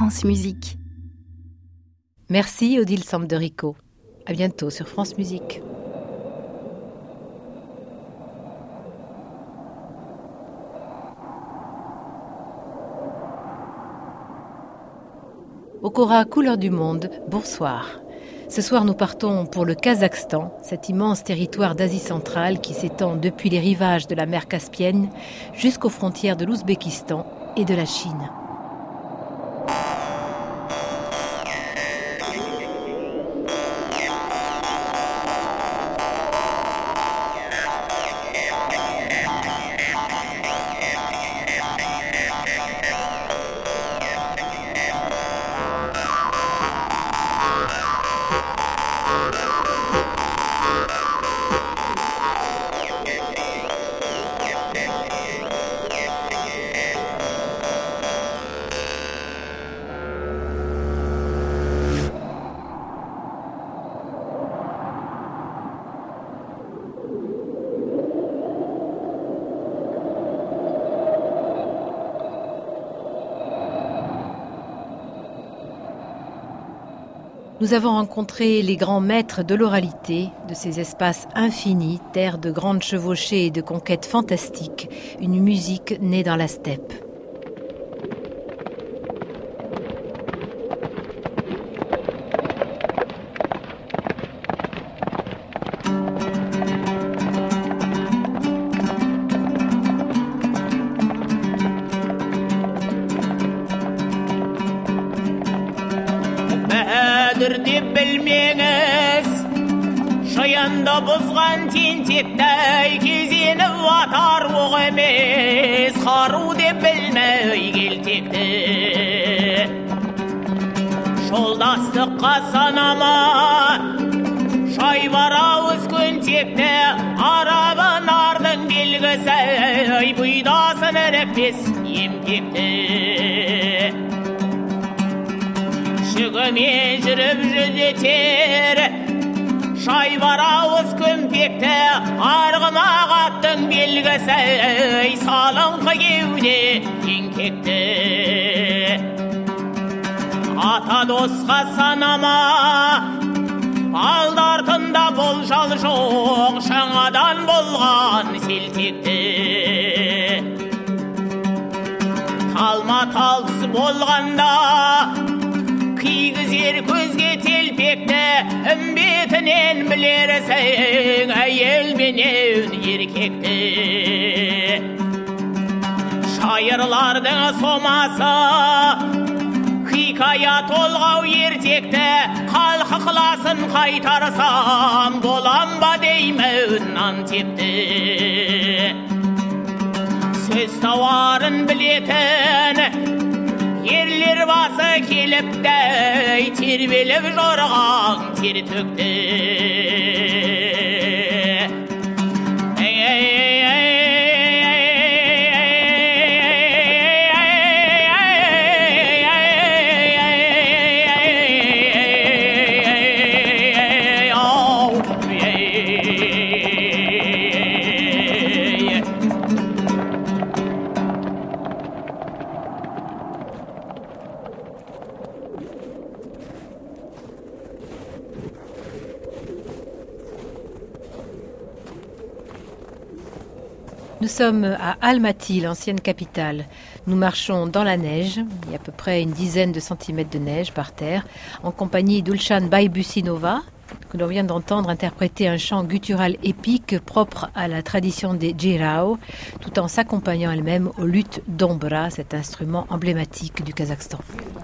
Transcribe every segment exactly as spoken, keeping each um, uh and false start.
France Musique. Merci Odile Sambderico. À bientôt sur France Musique. Okora, couleur du monde, bonsoir. Ce soir, nous partons pour le Kazakhstan, cet immense territoire d'Asie centrale qui s'étend depuis les rivages de la mer Caspienne jusqu'aux frontières de l'Ouzbékistan et de la Chine. Nous avons rencontré les grands maîtres de l'oralité, de ces espaces infinis, terre de grandes chevauchées et de conquêtes fantastiques, une musique née dans la steppe. Bozgan tintiktey кезеніп атар оқ емес қару деп білмей келтекті жолдастыққа санама шайбар ауыз көнтекті арабын ардың белгісі бұйдасын ірікпес емтекті жүгімен жүріп жүдетер шайбар ауыз көмпекті арғымақ аттың белгісі салыңқы кеуде еңкекті ата досқа санама алды артында болжал жоқ жаңадан болған селтекті талма талыс болғанда кигізер көзге телпекті үмбетінен білерсің әйел менен еркекті шайырлардың сомасы хикая толғау ертекті қалқы қыласын қайтарсам болам ба деймін нан тепті сөз тауарын білетін ерлер басы келіпті тербеліп жорған тер төкті Nous sommes à Almaty, l'ancienne capitale. Nous marchons dans la neige, il y a à peu près une dizaine de centimètres de neige par terre, en compagnie d'Ulshan Baybusinova, que l'on vient d'entendre interpréter un chant guttural épique propre à la tradition des Djirao, tout en s'accompagnant elle-même au luth dombra, cet instrument emblématique du Kazakhstan.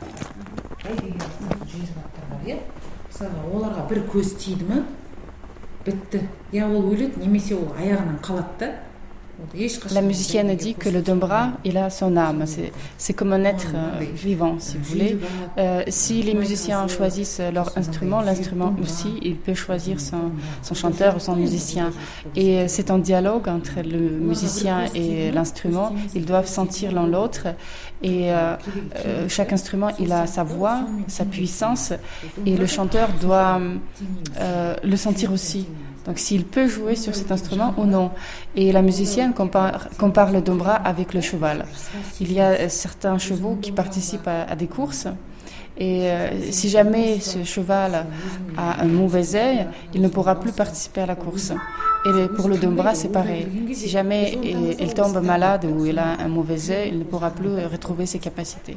La musicienne dit que le dombra, il a son âme. C'est, c'est comme un être euh, vivant, si vous voulez. Euh, si les musiciens choisissent leur instrument, l'instrument aussi, il peut choisir son, son chanteur ou son musicien. Et c'est un dialogue entre le musicien et l'instrument. Ils doivent sentir l'un l'autre. Et euh, euh, chaque instrument, il a sa voix, sa puissance. Et le chanteur doit euh, le sentir aussi. Donc s'il peut jouer sur cet instrument ou non. Et la musicienne compare, compare le dombra avec le cheval. Il y a certains chevaux qui participent à, à des courses Et euh, si jamais ce cheval a un mauvais œil, il ne pourra plus participer à la course. Et pour le Dombra, c'est pareil. Si jamais il, il tombe malade ou il a un mauvais œil, il ne pourra plus retrouver ses capacités.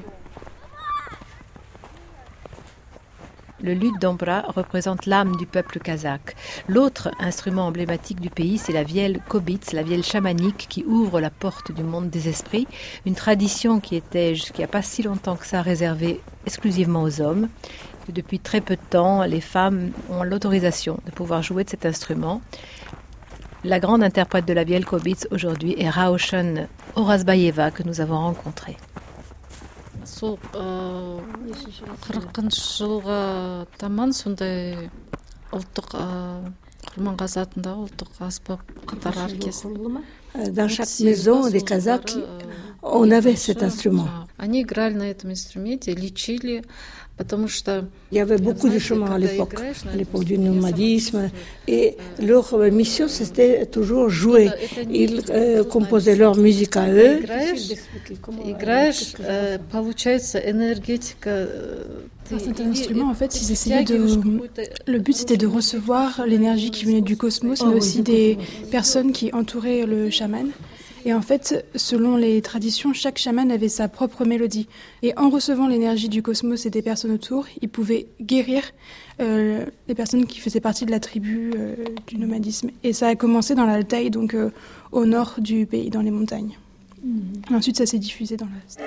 Le luth Dombra représente l'âme du peuple kazakh. L'autre instrument emblématique du pays, c'est la vielle kobitz, la vielle chamanique qui ouvre la porte du monde des esprits, une tradition qui était jusqu'il n'y a pas si longtemps que ça réservée exclusivement aux hommes. Et depuis très peu de temps, les femmes ont l'autorisation de pouvoir jouer de cet instrument. La grande interprète de la vielle kobitz aujourd'hui est Raoshan Orazbayeva que nous avons rencontrée. сол қырқыншы жылға таман сондай ұлттық құрманғазы атындағы ұлттық аспап қатар оркестрі. Dans chaque maison des Kazakhs, on avait cet instrument. Они играли на этом инструменте, лечили, потому что il y avait beaucoup de chemins à l'époque, à l'époque du nomadisme, et leur mission c'était toujours jouer. Ils euh, composaient leur musique à eux. Играешь, получается énergétique. Cet instrument, en fait, ils essayaient de. Le but, c'était de recevoir l'énergie qui venait du cosmos, mais aussi des personnes qui entouraient le chaman. Et en fait, selon les traditions, chaque chaman avait sa propre mélodie. Et en recevant l'énergie du cosmos et des personnes autour, il pouvait guérir euh, les personnes qui faisaient partie de la tribu euh, du nomadisme. Et ça a commencé dans l'Altaï, donc euh, au nord du pays, dans les montagnes. Mmh. Et ensuite, ça s'est diffusé dans l'Est.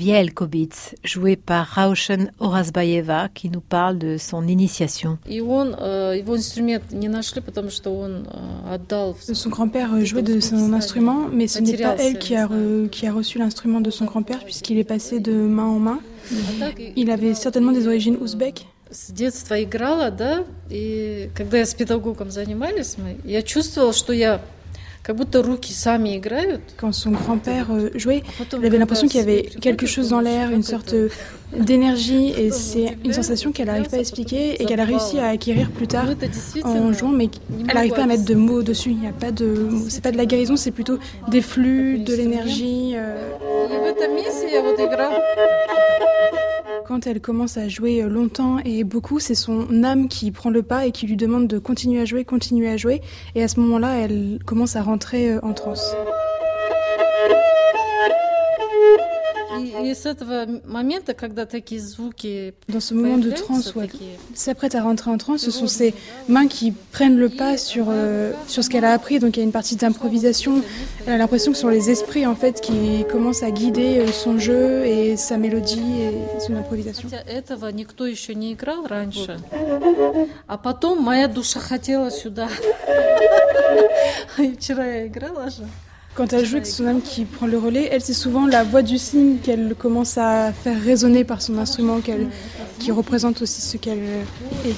Liel Kobitz, joué par Raushen Orazbayeva, qui nous parle de son initiation. Son grand-père jouait de son instrument, mais ce n'est pas elle qui a, re, qui a reçu l'instrument de son grand-père, puisqu'il est passé de main en main. Il avait certainement des origines ouzbèques. С детства играла, да, и когда я с педагогом занимались, мы, я чувствовала, что я как будто руки сами играют. Quand son grand-père jouait, il avait l'impression qu'il y avait quelque chose dans l'air, une sorte d'énergie, et c'est une sensation qu'elle n'arrive pas à expliquer et qu'elle a réussi à acquérir plus tard en jouant, mais elle n'arrive pas à mettre de mots dessus. Il n'y a pas de, c'est pas de la guérison, c'est plutôt des flux, de l'énergie. Quand elle commence à jouer longtemps et beaucoup, c'est son âme qui prend le pas et qui lui demande de continuer à jouer, continuer à jouer. Et à ce moment-là, elle commence à rentrer en transe. Dans ce moment de transe où elle s'apprête à rentrer en transe, ce sont ses mains qui prennent le pas sur, euh, sur ce qu'elle a appris. Donc il y a une partie d'improvisation. Elle a l'impression que ce sont les esprits en fait qui commencent à guider son jeu et sa mélodie et son improvisation. А потом моя душа хотела сюда. Вчера я играла же. Quand elle joue avec son âme qui prend le relais, elle, c'est souvent la voix du cygne qu'elle commence à faire résonner par son instrument, qu'elle, qui représente aussi ce qu'elle est.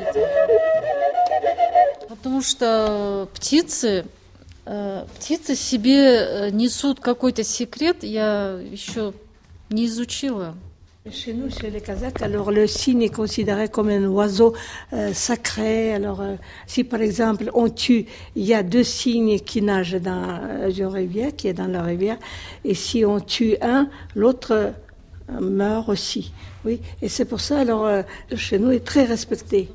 Потому что птицы, птицы себе несут какой-то секрет, я еще не изучила. Chez nous, chez les Kazakhs, alors le cygne est considéré comme un oiseau euh, sacré. Alors, euh, si par exemple on tue, il y a deux cygnes qui nagent dans la rivière, qui est dans la rivière, et si on tue un, l'autre euh, meurt aussi. Oui, et c'est pour ça, alors euh, chez nous, est très respecté.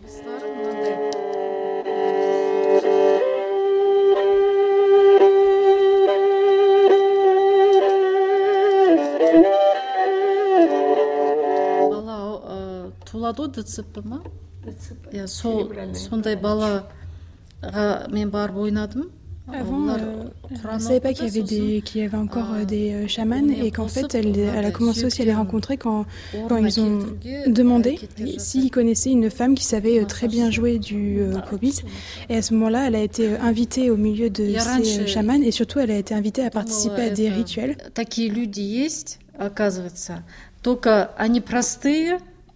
туладу дцп ма иә сол сондай балаға мен барып ойнадым. Avant, euh, elle ne savait pas qu'il y avait, des, qu'il y avait encore euh, des euh, chamans et qu'en fait, elle, elle a commencé aussi à les rencontrer quand, quand ils ont demandé s'ils connaissaient une femme qui savait euh, très bien jouer du euh, kobitz. Et à ce moment-là, elle a été euh, invitée au milieu de ces euh, chamans et surtout, elle a été invitée à participer à des rituels. Такие люди есть, оказывается, только они простые.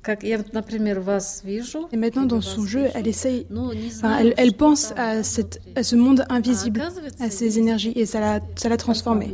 Et maintenant, dans son jeu, elle essaye, enfin, elle, elle pense à, cette, à ce monde invisible, à ces énergies, et ça l'a, ça l'a transformée.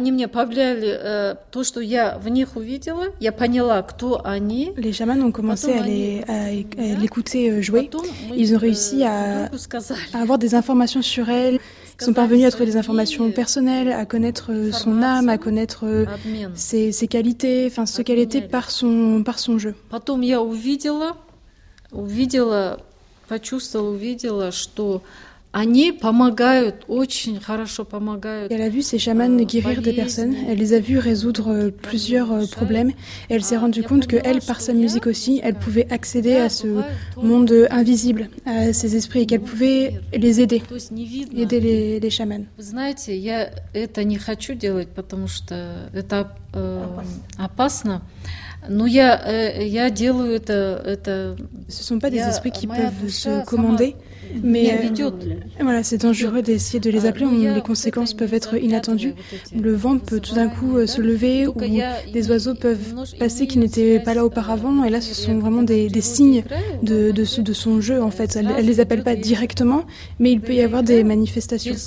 Les chamans ont commencé à, les, à, à l'écouter jouer. Ils ont réussi à, à avoir des informations sur elle. Ils sont parvenus à trouver des informations personnelles, à connaître son âme, à connaître ses, ses qualités, enfin ce qu'elle était par son, par son jeu. Потом я увидела, увидела, почувствовала, увидела, что они помогают, очень хорошо помогают. Elle a vu ces chamans guérir des personnes, elle les a vus résoudre plusieurs problèmes et elle s'est rendue compte que elle, par sa musique aussi, elle pouvait accéder à ce monde invisible, à ces esprits et qu'elle pouvait les aider, aider les, les chamans. Вы знаете, я это не хочу делать, потому что это э, опасно. Но я, э, я делаю это, это. Ce ne sont pas des esprits qui peuvent se commander, mais euh, voilà, c'est dangereux d'essayer de les appeler. Les conséquences peuvent être inattendues. Le vent peut tout d'un coup se lever, ou des oiseaux peuvent passer qui n'étaient pas là auparavant. Et là, ce sont vraiment des, des signes de, de, de son jeu, en fait. Elle ne les appelle pas directement, mais il peut y avoir des manifestations.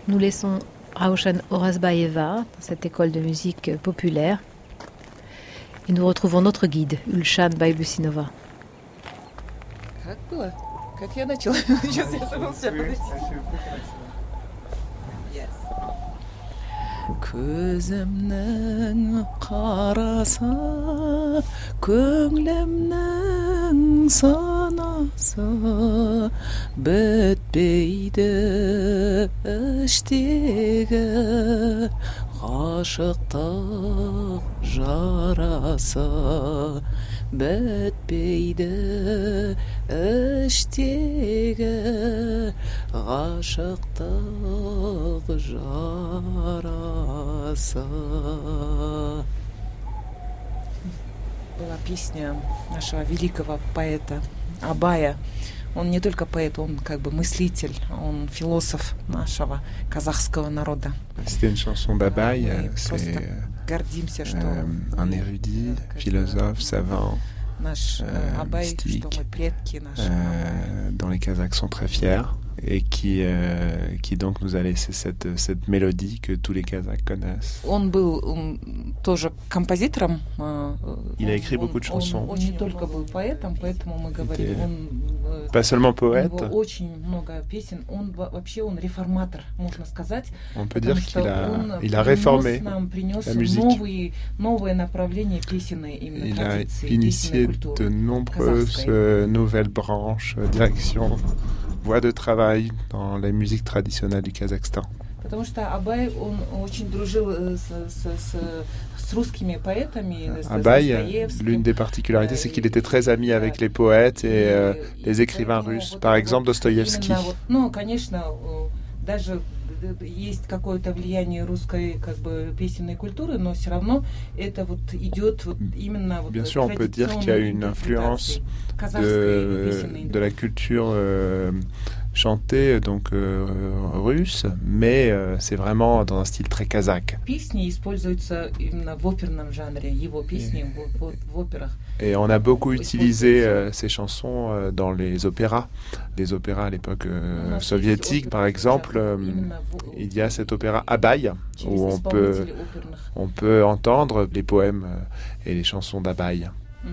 Nous laissons Raushan Orazbaeva dans cette école de musique populaire et nous retrouvons notre guide, Ulshan Baybusinova. Көзімнің қарасы, көңлімнің санасы, бітпейді іштегі ғашықтық жарасы, бітпейді іштегі ғашықтық жарасы. Была песня нашего великого поэта Абая. Он не только поэт, он как бы мыслитель, он философ нашего казахского народа. C'était une chanson d'Abay, c'est гордимся, что euh, un érudit, philosophe, savant, наш euh, Абай, mystique, что мы предки наши. euh, dont les Kazakhs sont très fiers et qui, euh, qui donc nous a laissé cette, cette mélodie que tous les Kazakhs connaissent. Он был он, тоже композитором. Il a écrit beaucoup de chansons. Он не только был поэтом, поэтому мы говорим, он pas seulement poète. У него очень много песен. Он вообще он реформатор, можно сказать. On peut dire qu'il a, il a réformé нам принес la musique. Новые, новое направление песенной именно il традиции, a initié de nombreuses euh, nouvelles branches, euh, directions, voies de travail dans la musique traditionnelle du Kazakhstan. Потому что Абай, он очень дружил с, с, с, с русскими поэтами. Абай, l'une des particularités, c'est qu'il était très ami avec les poètes et euh, les écrivains russes. Par exemple, Dostoïevski. Ну, конечно, даже есть какое-то влияние русской как бы песенной культуры, но все равно это вот идет вот именно вот. Bien sûr, on peut dire qu'il y a une influence de, de la culture euh, chantée donc euh, russe, mais euh, c'est vraiment dans un style très kazakh. Песни используются именно в оперном жанре, его песни в, в, в операх. Et on a beaucoup utilisé euh, ces chansons euh, dans les opéras. Les opéras à l'époque euh, soviétique, par exemple, euh, il y a cet opéra Abay, où on peut, on peut entendre les poèmes euh, et les chansons d'Abay.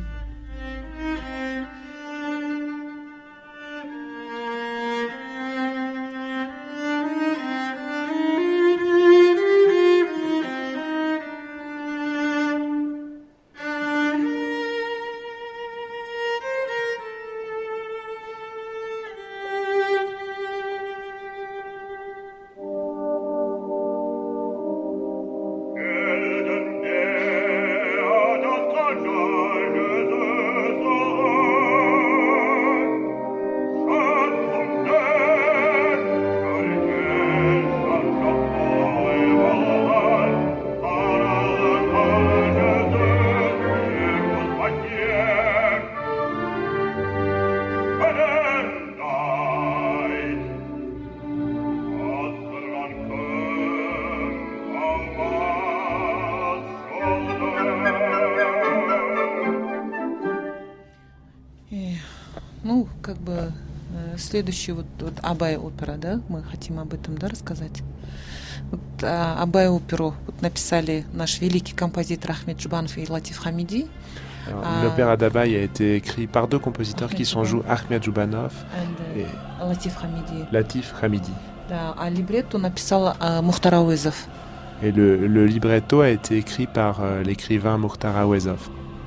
Ну, как бы следующий вот, вот Абай опера, да, мы хотим об этом, да, рассказать. Вот, а, Абай оперу вот, написали наш великий композитор Ахмед Джубанов и Латиф Хамиди. Alors, ah, l'opéra d'Abay a été écrit par deux compositeurs Ahmed qui sont joués, Ahmed Joubanov et Latif Hamidi. Latif Hamidi. Да, а либретто написал а, Мухтар Ауэзов. Et le, le libretto a été écrit par euh, l'écrivain Mukhtar Awezov.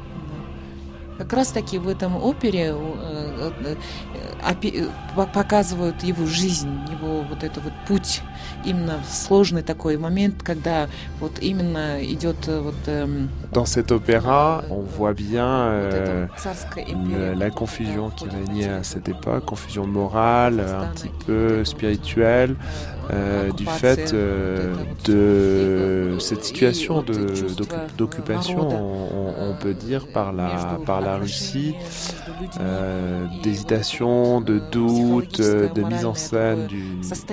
Как раз-таки в этом опере э, э, э, показывают его жизнь, его вот этот вот путь, именно сложный такой момент, когда вот именно идет вот. Э, Dans cet opéra, on voit bien euh, le, la confusion qui régnait à cette époque, confusion morale, un petit peu spirituelle, euh, du fait euh, de cette situation de, d'occupation, on, on peut dire, par la, par la Russie, euh, d'hésitation, de doute, de mise en scène du,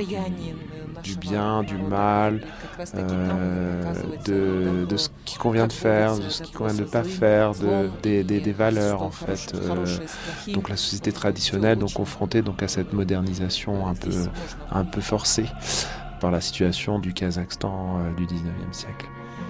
du bien, du mal, euh, de, de ce qui convient de faire, de ce qui convient de ne pas faire, de, des, des, des valeurs en fait. Euh, donc la société traditionnelle, donc confrontée donc à cette modernisation un peu, un peu forcée. par la situation du Kazakhstan euh, du dix-neuvième siècle.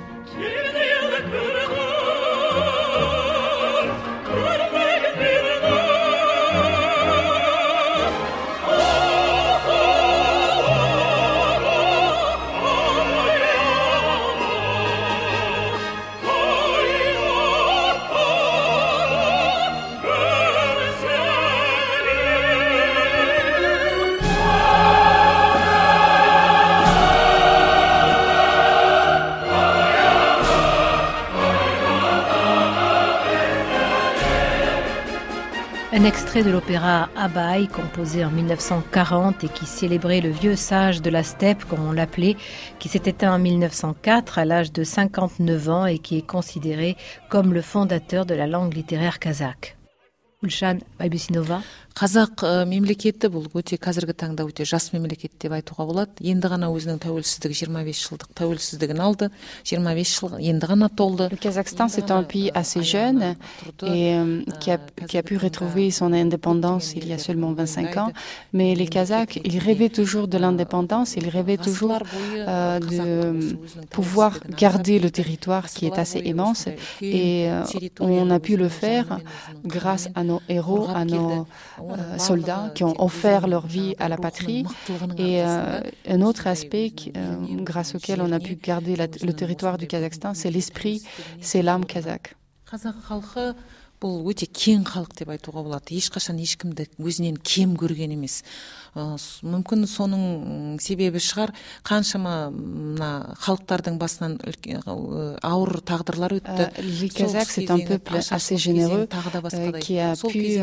Un extrait de l'opéra Abaï, composé en mille neuf cent quarante et qui célébrait le vieux sage de la steppe, comme on l'appelait, qui s'est éteint en mille neuf cent quatre à l'âge de cinquante-neuf ans et qui est considéré comme le fondateur de la langue littéraire kazakh. Гүлшан Байбусинова. Қазақ мемлекеті бұл өте қазіргі таңда өте жас мемлекет деп айтуға болады. Енді ғана өзінің тәуелсіздігі жиырма бес жылдық тәуелсіздігін алды. жиырма бес жыл енді ғана толды. Le Kazakhstan, c'est un pays assez jeune et euh, qui, a, qui a pu retrouver son indépendance il y a seulement vingt-cinq ans. Mais les Kazakhs, ils rêvaient toujours de l'indépendance, ils rêvaient toujours euh, de pouvoir garder le territoire qui est assez immense. Et euh, on a pu le faire grâce à nos héros, à nos Euh, soldats qui ont offert leur vie à la patrie et euh, un autre aspect qui, euh, grâce auquel on a pu garder la, le territoire du Kazakhstan, c'est l'esprit, c'est l'âme kazakh. Бұл өте кең халық деп айтуға болады. Ешқашан ешкімді өзінен кем көрген емес. Мүмкін соның себебі шығар, қаншама мына халықтардың басынан ауыр тағдырлар өтті. Les Kazakhs, c'est un peuple assez généreux qui a pu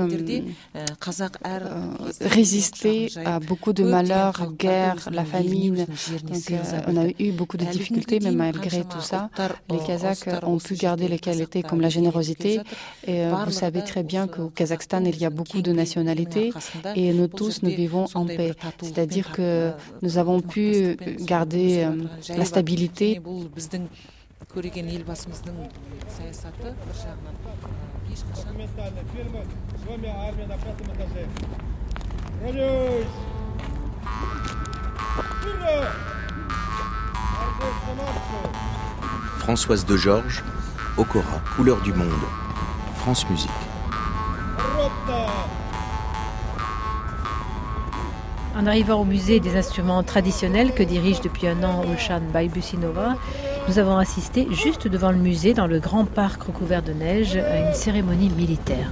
résister à beaucoup de malheurs, guerres, la famine. Donc, on a eu beaucoup de difficultés, mais malgré tout ça, les Kazakhs ont pu garder les qualités comme la générosité. Et vous savez très bien qu'au Kazakhstan, il y a beaucoup de nationalités et nous tous, nous vivons en paix. C'est-à-dire que nous avons pu garder euh, la stabilité. Françoise de Georges, Okora, Couleur du monde. France Musique. En arrivant au musée des instruments traditionnels que dirige depuis un an Gülşan Baybusinova, nous avons assisté juste devant le musée, dans le grand parc recouvert de neige, à une cérémonie militaire.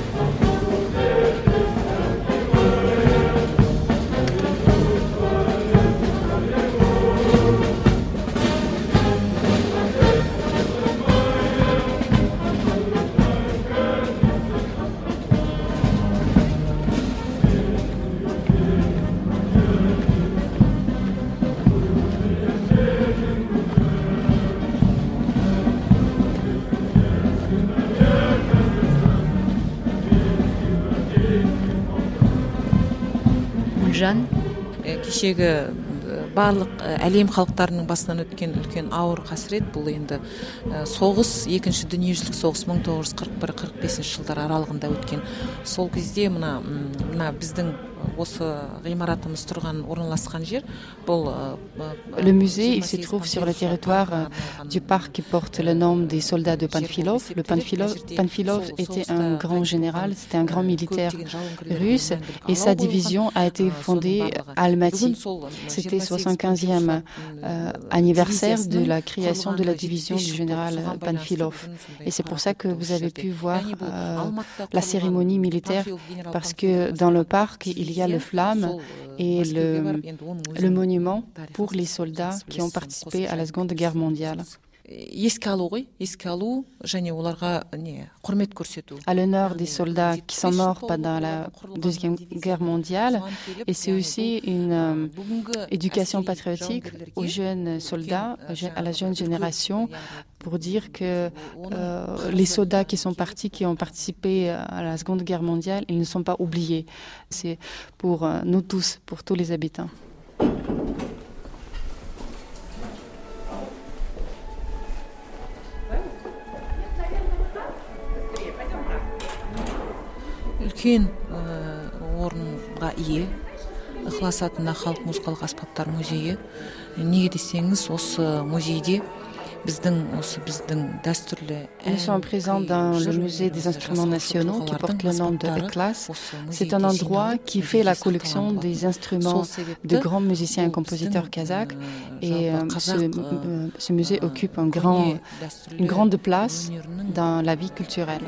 Кешегі барлық әлем халықтарының басынан өткен үлкен ауыр қасірет бұл енді соғыс, екінші дүниежүзілік соғыс мың тоғыз жүз қырық бір қырық бесінші жылдар аралығында өткен. Сол кезде мына мына біздің осы ғимаратымыз тұрған орналасқан жер бұл. Le musée, il se trouve sur le territoire du parc qui porte le nom des soldats de Panfilov. Le Panfilov, Panfilov était un grand général, c'était un grand militaire russe et sa division a été fondée à Almaty. C'était soixante-quinzième euh, anniversaire de la création de la division du général Panfilov. Et c'est pour ça que vous avez pu voir euh, la cérémonie militaire parce que dans le parc, il y a le flamme et le, le monument pour les soldats qui ont participé à la Seconde Guerre mondiale. À l'honneur des soldats qui sont morts pendant la Deuxième Guerre mondiale, et c'est aussi une euh, éducation patriotique aux jeunes soldats, à la jeune génération, pour dire que euh, les soldats qui sont partis, qui ont participé à la Seconde Guerre mondiale, ils ne sont pas oubliés. C'est pour euh, nous tous, pour tous les habitants. Үлкен орынға ие ықылас атына халық музыкалық аспаптар музейі. Неге десеңіз, осы музейде Nous sommes présents dans le musée des instruments nationaux qui porte le nom de E-Class. C'est un endroit qui fait la collection des instruments de grands musiciens et compositeurs kazakhs. Et euh, ce, euh, ce musée occupe un grand, une grande place dans la vie culturelle.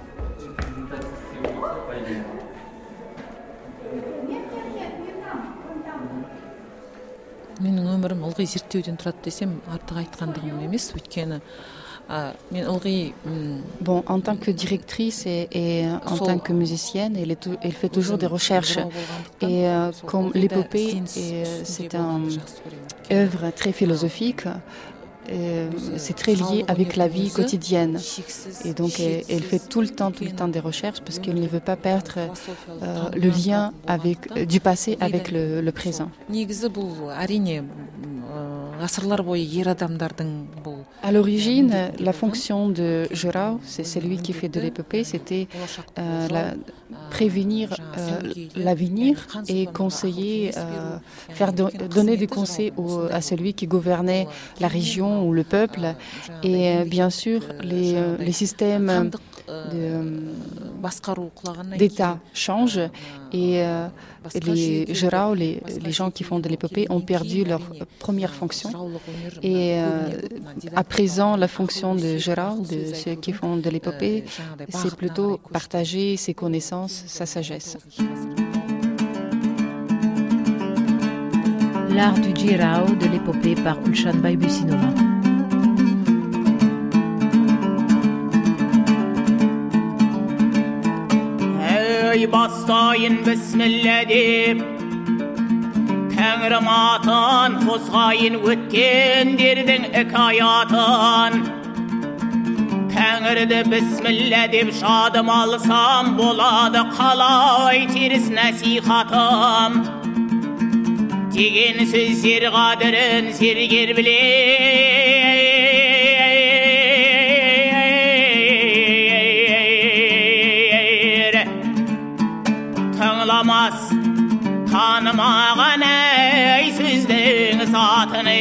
Менің өмірім ылғи зерттеуден тұрады десем, артық айтқандығым емес, өйткені мен ылғи... Bon, en tant que directrice et, et en tant que musicienne, elle, est, elle fait toujours des recherches. Et euh, comme l'épopée, c'est une œuvre très philosophique, Euh, c'est très lié avec la vie quotidienne. Et donc elle, elle fait tout le temps, tout le temps des recherches parce qu'elle ne veut pas perdre euh, le lien avec, euh, du passé avec le, le présent. À l'origine, la fonction de Jurao, c'est celui qui fait de l'épopée, c'était euh, la, prévenir euh, l'avenir et conseiller, euh, faire do, donner des conseils au, à celui qui gouvernait la région ou le peuple. Et euh, bien sûr, les, euh, les systèmes de, d'État changent et euh, les Jurao, les, les gens qui font de l'épopée, ont perdu leur première fonction. Et euh, à présent, la fonction de Jurao, de ceux qui font de l'épopée, c'est plutôt partager ses connaissances, sa sagesse. L'art du Jurao de l'épopée par Gulshan Baybusinova. Bastayın bismillah deyip Tengrim atan Hosgayın ötken derdin hikayatan Tengirdi bismillah deyip şadım alsam Boladı kalay tiris nasihatam Degen söz ser qadirin serger bilir Tanlamaz, tanımağın ey Süzdün zatını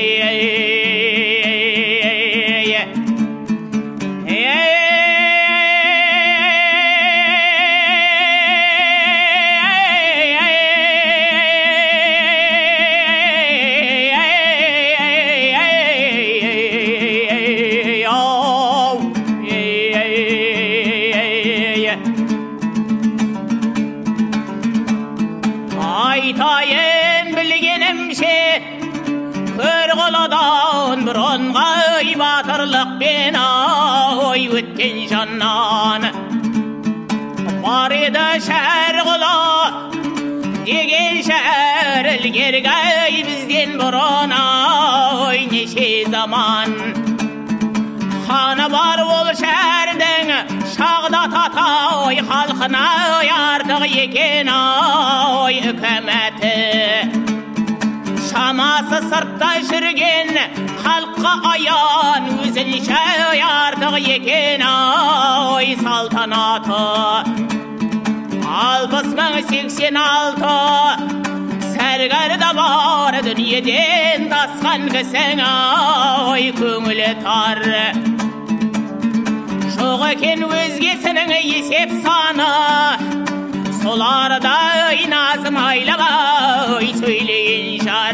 Aytayın bilgenimşe Kırgıladan bronğay batırlık bena Oy ötken jannan Var edi şergıla Degen şer ilgergay bizden buruna Oy neşe zaman Xana var ol şerdin Şağda tatay halkına yardık eken ay hükümeti Şaması sırtta şirgen halkı ayan Üzülşe yardık eken ay saltanatı Alpız min seksen altı Sergarda var dünyeden taskan kesen ay köngülü tar Şoq eken özgesinin esep sana Solarda nazım aylabay söyleyin şar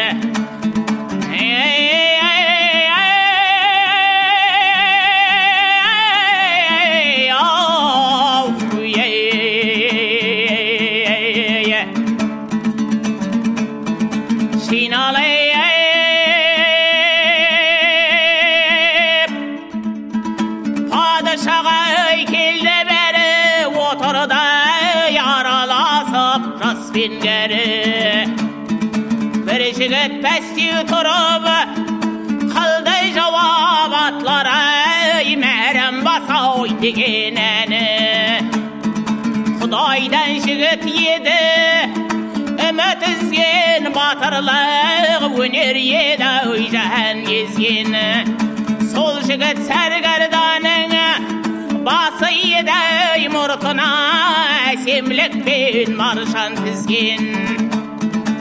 Bingeri Bir jigit pesti turup Kıldı cavabatlara Merem basay degeneni Xudaydan jigit yedi Ümit izgen batırlık Öner yedi öyjahan gezgen Sol jigit sergardanın Bası yedi murtuna Semlik ben marşan tizgin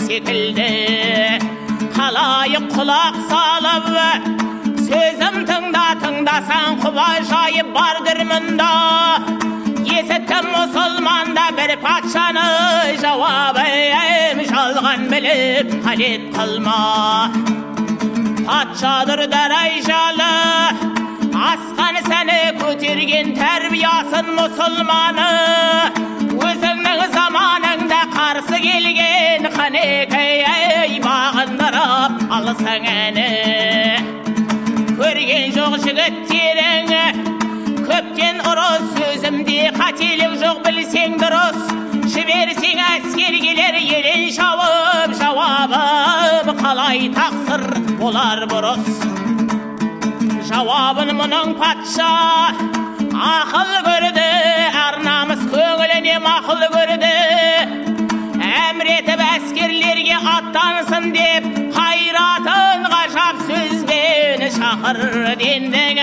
секілді қалайық құлақ салып сөзім тыңда тыңдасаң құба жайып бардыр мұнда есіттім мұсылманда бір патшаны жауабым жалған біліп қалет қылма патшадыр дәрайжалы асқан сәні көтерген тәрбиясын мұсылманы өзіңнің заманыңда қарсы келген қанекей бағындырып алсаң әні көрген жоқ жігіттерің көптен ұрыс сөзімде қателік жоқ білсең дұрыс жіберсең әскер келер елін шауып жауабым қалай тақсыр болар бұрыс жауабын мұның патша ақыл көрді ар намыс көңіліне мақұл көрді әмір етіп әскерлерге аттансын деп қайратын ғажап сөзбен шақыр дендің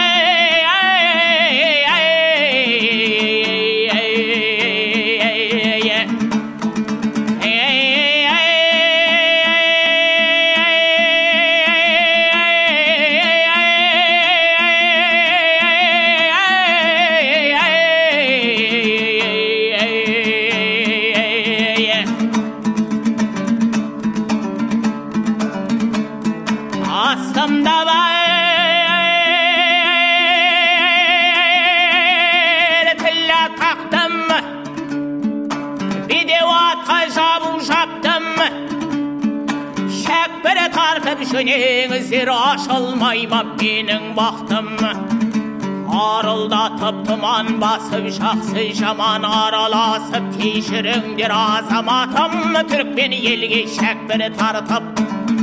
жөнеңіздер ашылмай ма менің бақтым арылдатып тұман басып жақсы жаман араласып тей жүріңдер азаматым түрікпен елге шәкбір тартып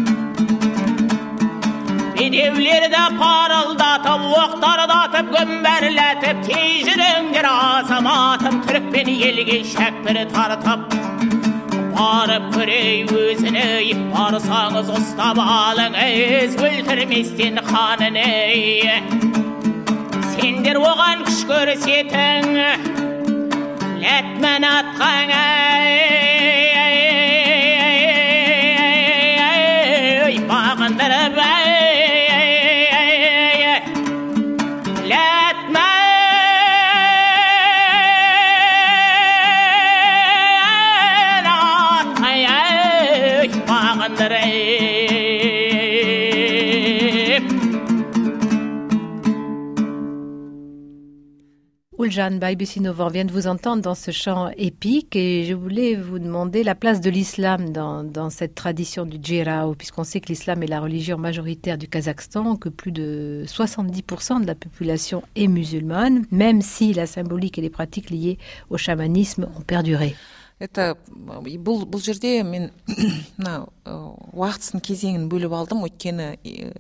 бедеулерді парылдатып оқтардатып гүмбәрләтіп тей жүріңдер азаматым түрікпен елге шәкбір тартып барып көрей өзіні барсаңыз ұстап алыңыз өлтірместен қанын сендер оған күш көрсетің ләтмән атқан бағындырып Uljan Baybusinova, on vient de vous entendre dans ce chant épique et je voulais vous demander la place de l'islam dans, dans cette tradition du djirao, puisqu'on sait que l'islam est la religion majoritaire du Kazakhstan, que plus de soixante-dix pour cent de la population est musulmane, même si la symbolique et les pratiques liées au chamanisme ont perduré. Это бұл бұл жерде мен мына уақытсын кезеңін бөліп алдым өйткені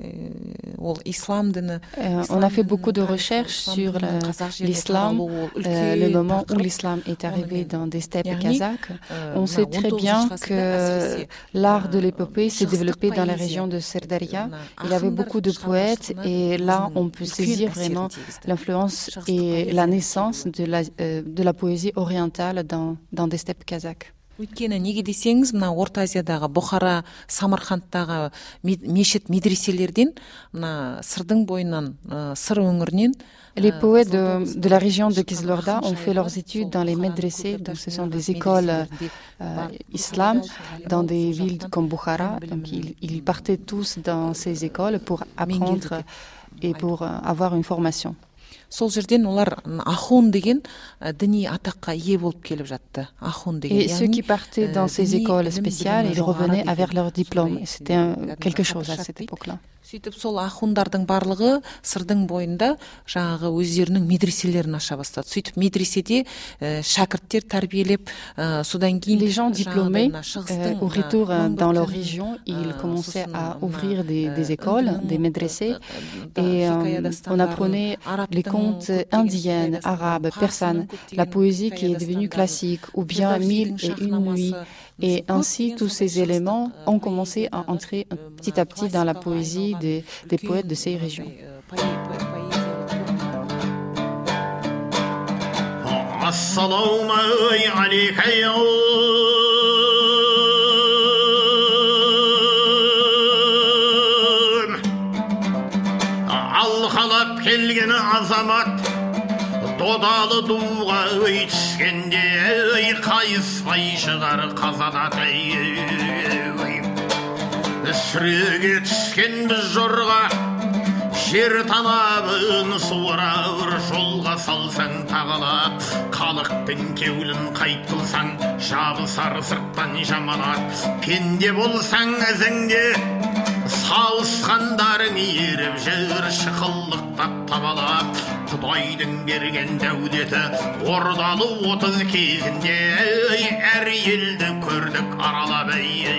ол ислам діні. On a fait beaucoup de recherches sur l'islam, le moment où l'islam est arrivé dans des steppes kazakhs. On sait très bien que l'art de l'épopée s'est développé dans la région de Sirdaria. Il y avait beaucoup de poètes et là on peut saisir vraiment l'influence et la naissance de la, de la poésie orientale dans, dans des steppes казак. Өйткені неге десеңіз, мына Орта Азиядағы Бұхара, Самарқандтағы мешіт медреселерден, мына сырдың бойынан, сыр өңірінен. Les poètes de, de la région de Kizlorda ont fait leurs études dans les médresés, donc ce sont des écoles euh, islam dans des villes comme Bukhara. Donc ils, ils partaient tous dans ces écoles pour apprendre et pour euh, avoir une formation. Сол жерден олар ахун деген діни атаққа ие болып келіп жатты. Ахун деген. Et ceux qui partaient dans ces écoles spéciales, ils revenaient avec leur diplôme. Et c'était un, quelque chose à cette époque-là. Сөйтіп сол ахундардың барлығы сырдың бойында жаңағы өздерінің медреселерін аша бастады. Сөйтіп медреседе шәкірттер тәрбиелеп, содан кейін les gens diplômés au retour dans leur région, ils commençaient à ouvrir des, des écoles, des médresés, et euh, on apprenait les contes indiennes, arabes, persanes, la poésie qui est devenue classique, ou bien Mille et une nuits. Et ainsi, tous ces éléments ont commencé à entrer petit à petit dans la poésie des, des poètes de ces régions. Assalamu alaykum Dodalı duğa öйтіскенде қайыспай шығар қазанат сүреге түскен біз жорға жер танабын суырар жолға салсаң тағалап халықтың кеуілін қайт қылсаң жабысар сырттан жаманат пенде болсаң ізіңде сауысқандарың еріп жүр шықылықтап табалап Құдайдың берген дәулеті ордалы отыз кезінде әр елді көрдік аралап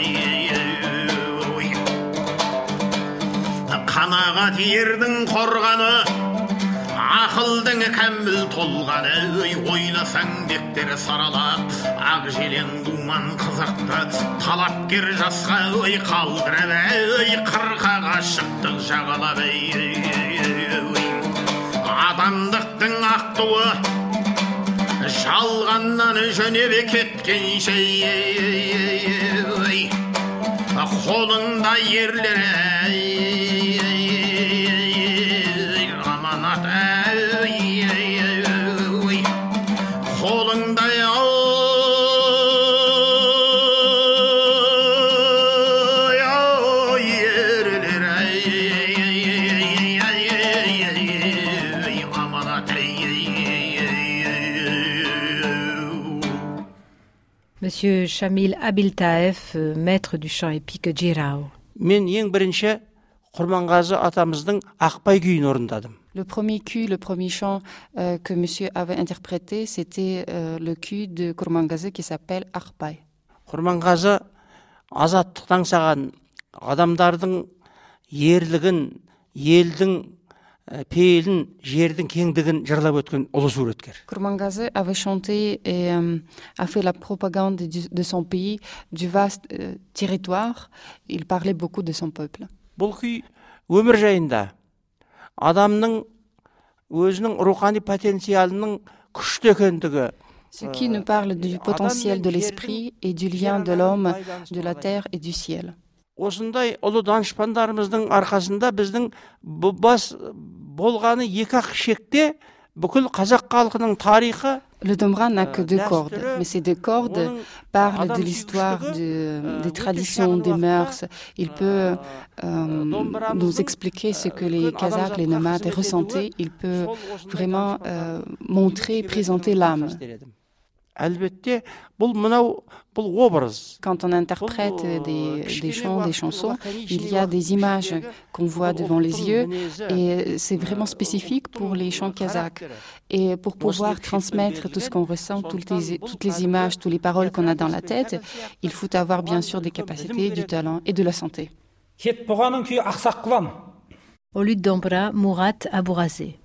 Қанағат ердің қорғаны ақылдың кәміл толғаны ойласаң беттер саралап ақ желең думан қызықты талапкер жасқа ой қалдырып қырқа ғашықтық жағалап адамдықтың ақ туы жалғаннан жөнеп кеткенше қолыңда ерлер аманат қолыңда Monsieur Chamil Abiltaev, maître du chant épique Jirao. Мен ең бірінші Құрманғазы атамыздың Ақпай күйін орындадым. Le premier cul, le premier chant euh, que monsieur avait interprété, c'était euh, le cul de Kurmangazi qui s'appelle Ақпай. Құрманғазы азаттық аңсаған адамдардың ерлігін, елдің пейілін, жердің кеңдігін жырлап өткен ұлы суреткер. Kurmangazi avait chanté et euh, a fait la propagande de, de son pays, du vaste euh, territoire. Il parlait beaucoup de son peuple. Бұл күй өмір жайында адамның өзінің рухани потенциалының күшті екендігі. Ce qui nous parle du potentiel de l'esprit et du lien de l'homme, de la terre et du ciel. Осындай ұлы данышпандарымыздың арқасында біздің бас болғаны екі ақ шекте бүкіл қазақ халқының тарихы. Le dombra n'a que deux cordes, mais ces deux cordes parlent de l'histoire, de, des traditions, des mœurs. Il peut euh, nous expliquer ce que les Kazakhs, les nomades ressentaient. Il peut vraiment euh, montrer, présenter l'âme. Quand on interprète des, des chants, des chansons, il y a des images qu'on voit devant les yeux et c'est vraiment spécifique pour les chants kazakhs. Et pour pouvoir transmettre tout ce qu'on ressent, toutes les, toutes les images, toutes les paroles qu'on a dans la tête, il faut avoir bien sûr des capacités, du talent et de la santé. Au luth dombra, Murat Abourazé.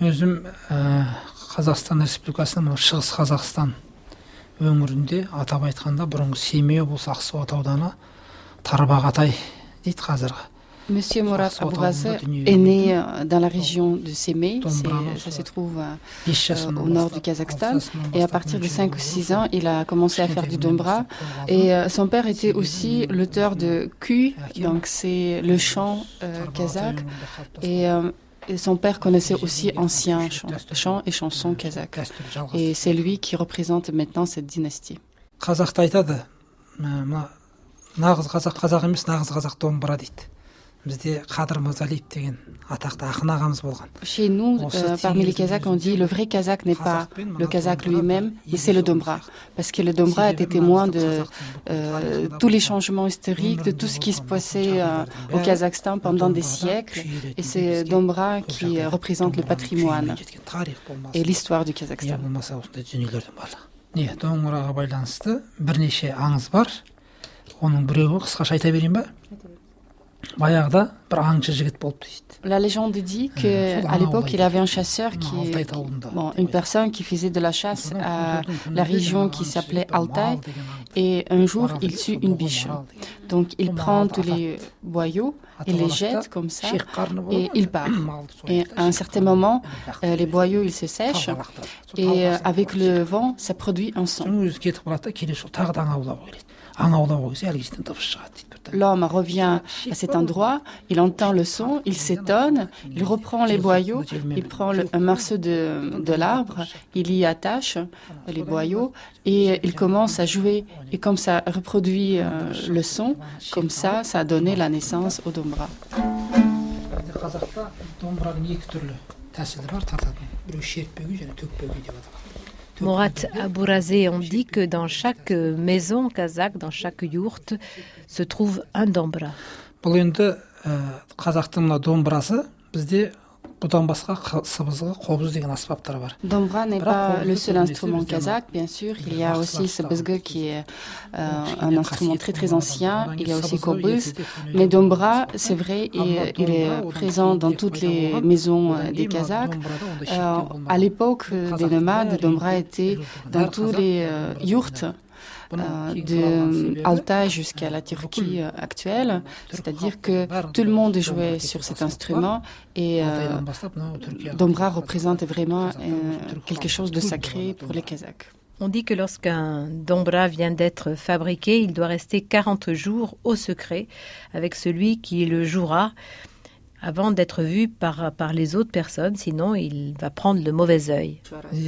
өзім Қазақстан Республикасының Шығыс Қазақстан өңірінде атап айтқанда бұрынғы Семей облысы Ақсуат ауданы Тарбағатай дейді қазіргі. Monsieur Mourad Abourazé est né dans la région de Semey, ça se trouve euh, au nord du Kazakhstan, et à partir de cinq ou six ans, il a commencé à faire du dombra, et euh, son père était aussi l'auteur de Kuy, donc c'est le chant euh, kazakh, et, euh, et son père connaissait aussi anciens chants, chants et chansons kazakhs, et c'est lui qui représente maintenant cette dynastie. Қазақта айтады, нағыз қазақ қазақ емес, нағыз қазақ домбыра дейді. Chez nous, euh, parmi les Kazakhs, on dit le vrai Kazakh n'est pas le Kazakh lui-même, mais c'est le Dombra. Parce que le Dombra était témoin de euh, tous les changements historiques, de tout ce qui se passait euh, au Kazakhstan pendant des siècles. Et c'est Dombra qui représente le patrimoine et l'histoire du Kazakhstan. La légende dit qu'à l'époque, il y avait un chasseur, qui, bon, une personne qui faisait de la chasse à la région qui s'appelait Altaï, et un jour, il tue une biche. Donc, il prend tous les boyaux, il les jette comme ça, et il part. Et à un certain moment, euh, les boyaux, ils se sèchent, et euh, avec le vent, ça produit un son. L'homme revient à cet endroit, il entend le son, il s'étonne, il reprend les boyaux, il prend le, un morceau de, de l'arbre, il y attache les boyaux et il commence à jouer. Et comme ça reproduit euh, le son, comme ça, ça a donné la naissance au dombra. Mourad Abourazé, on dit que dans chaque maison kazakh, dans chaque yourte, se trouve un dombra. Бұл енді қазақтың мына домбырасы бізде бұдан басқа сыбызғы, қобыз деген аспаптар бар. Dombra n'est pas le seul instrument kazakh, bien sûr. Il y a aussi sabızgı qui est euh, un instrument très très ancien. Il y a aussi kobuz. Mais dombra, c'est vrai, il, il est présent dans toutes les maisons des Kazakhs. Euh, à l'époque des nomades, dombra était dans tous les euh, yourtes. Euh, de Altaï jusqu'à la Turquie euh, actuelle, c'est-à-dire que tout le monde jouait sur cet instrument et euh, dombra représente vraiment euh, quelque chose de sacré pour les Kazakhs. On dit que lorsqu'un dombra vient d'être fabriqué, il doit rester quarante jours au secret avec celui qui le jouera avant d'être vu par, par les autres personnes, sinon il va prendre le mauvais œil.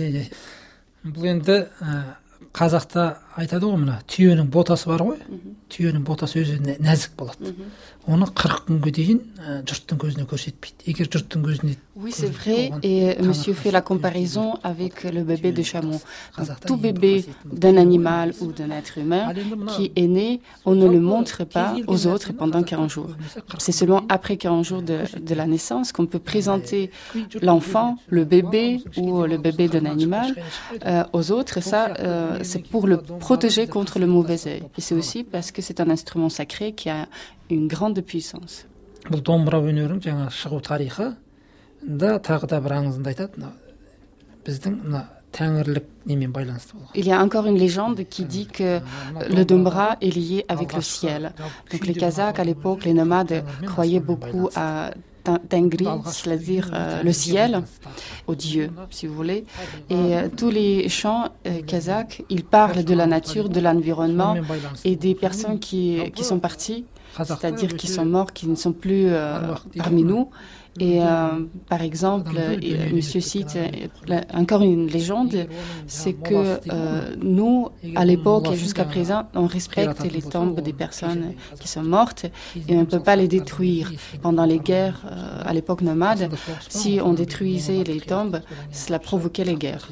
Қазақта айтады ғой мына түйенің ботасы бар ғой, түйенің ботасы өзі нәзік болады. Оны қырық күнге дейін жұрттың көзіне көрсетпейді. Егер жұрттың көзіне... Oui, c'est vrai, et monsieur fait la comparaison avec le bébé de chameau. Donc, tout bébé d'un animal ou d'un être humain qui est né, on ne le montre pas aux autres pendant quarante jours. C'est seulement après quarante jours de, de la naissance qu'on peut présenter l'enfant, le bébé ou le bébé d'un animal euh, aux autres. Ça, euh, c'est pour le protéger contre le mauvais œil. Et c'est aussi parce que c'est un instrument sacré qui a une grande puissance. Бұл домбыра өнерінің жаңа шығу тарихы да тағы да бір аңызында айтады, біздің мына тәңірлік немен байланысты болған. Il y a encore une légende qui dit que le dombra est lié avec le ciel. Donc les Kazakhs à l'époque, les nomades croyaient beaucoup à Tengri, c'est-à-dire euh, le ciel, au Dieu, si vous voulez. Et euh, tous les chants euh, kazakhs, ils parlent de la nature, de l'environnement et des personnes qui, qui sont parties, c'est-à-dire qui sont morts, qui ne sont plus euh, parmi nous. Et euh, par exemple, euh, monsieur cite euh, encore une légende, c'est que euh, nous, à l'époque et jusqu'à présent, on respecte les tombes des personnes qui sont mortes et on ne peut pas les détruire. Pendant les guerres, euh, à l'époque nomade, si on détruisait les tombes, cela provoquait les guerres.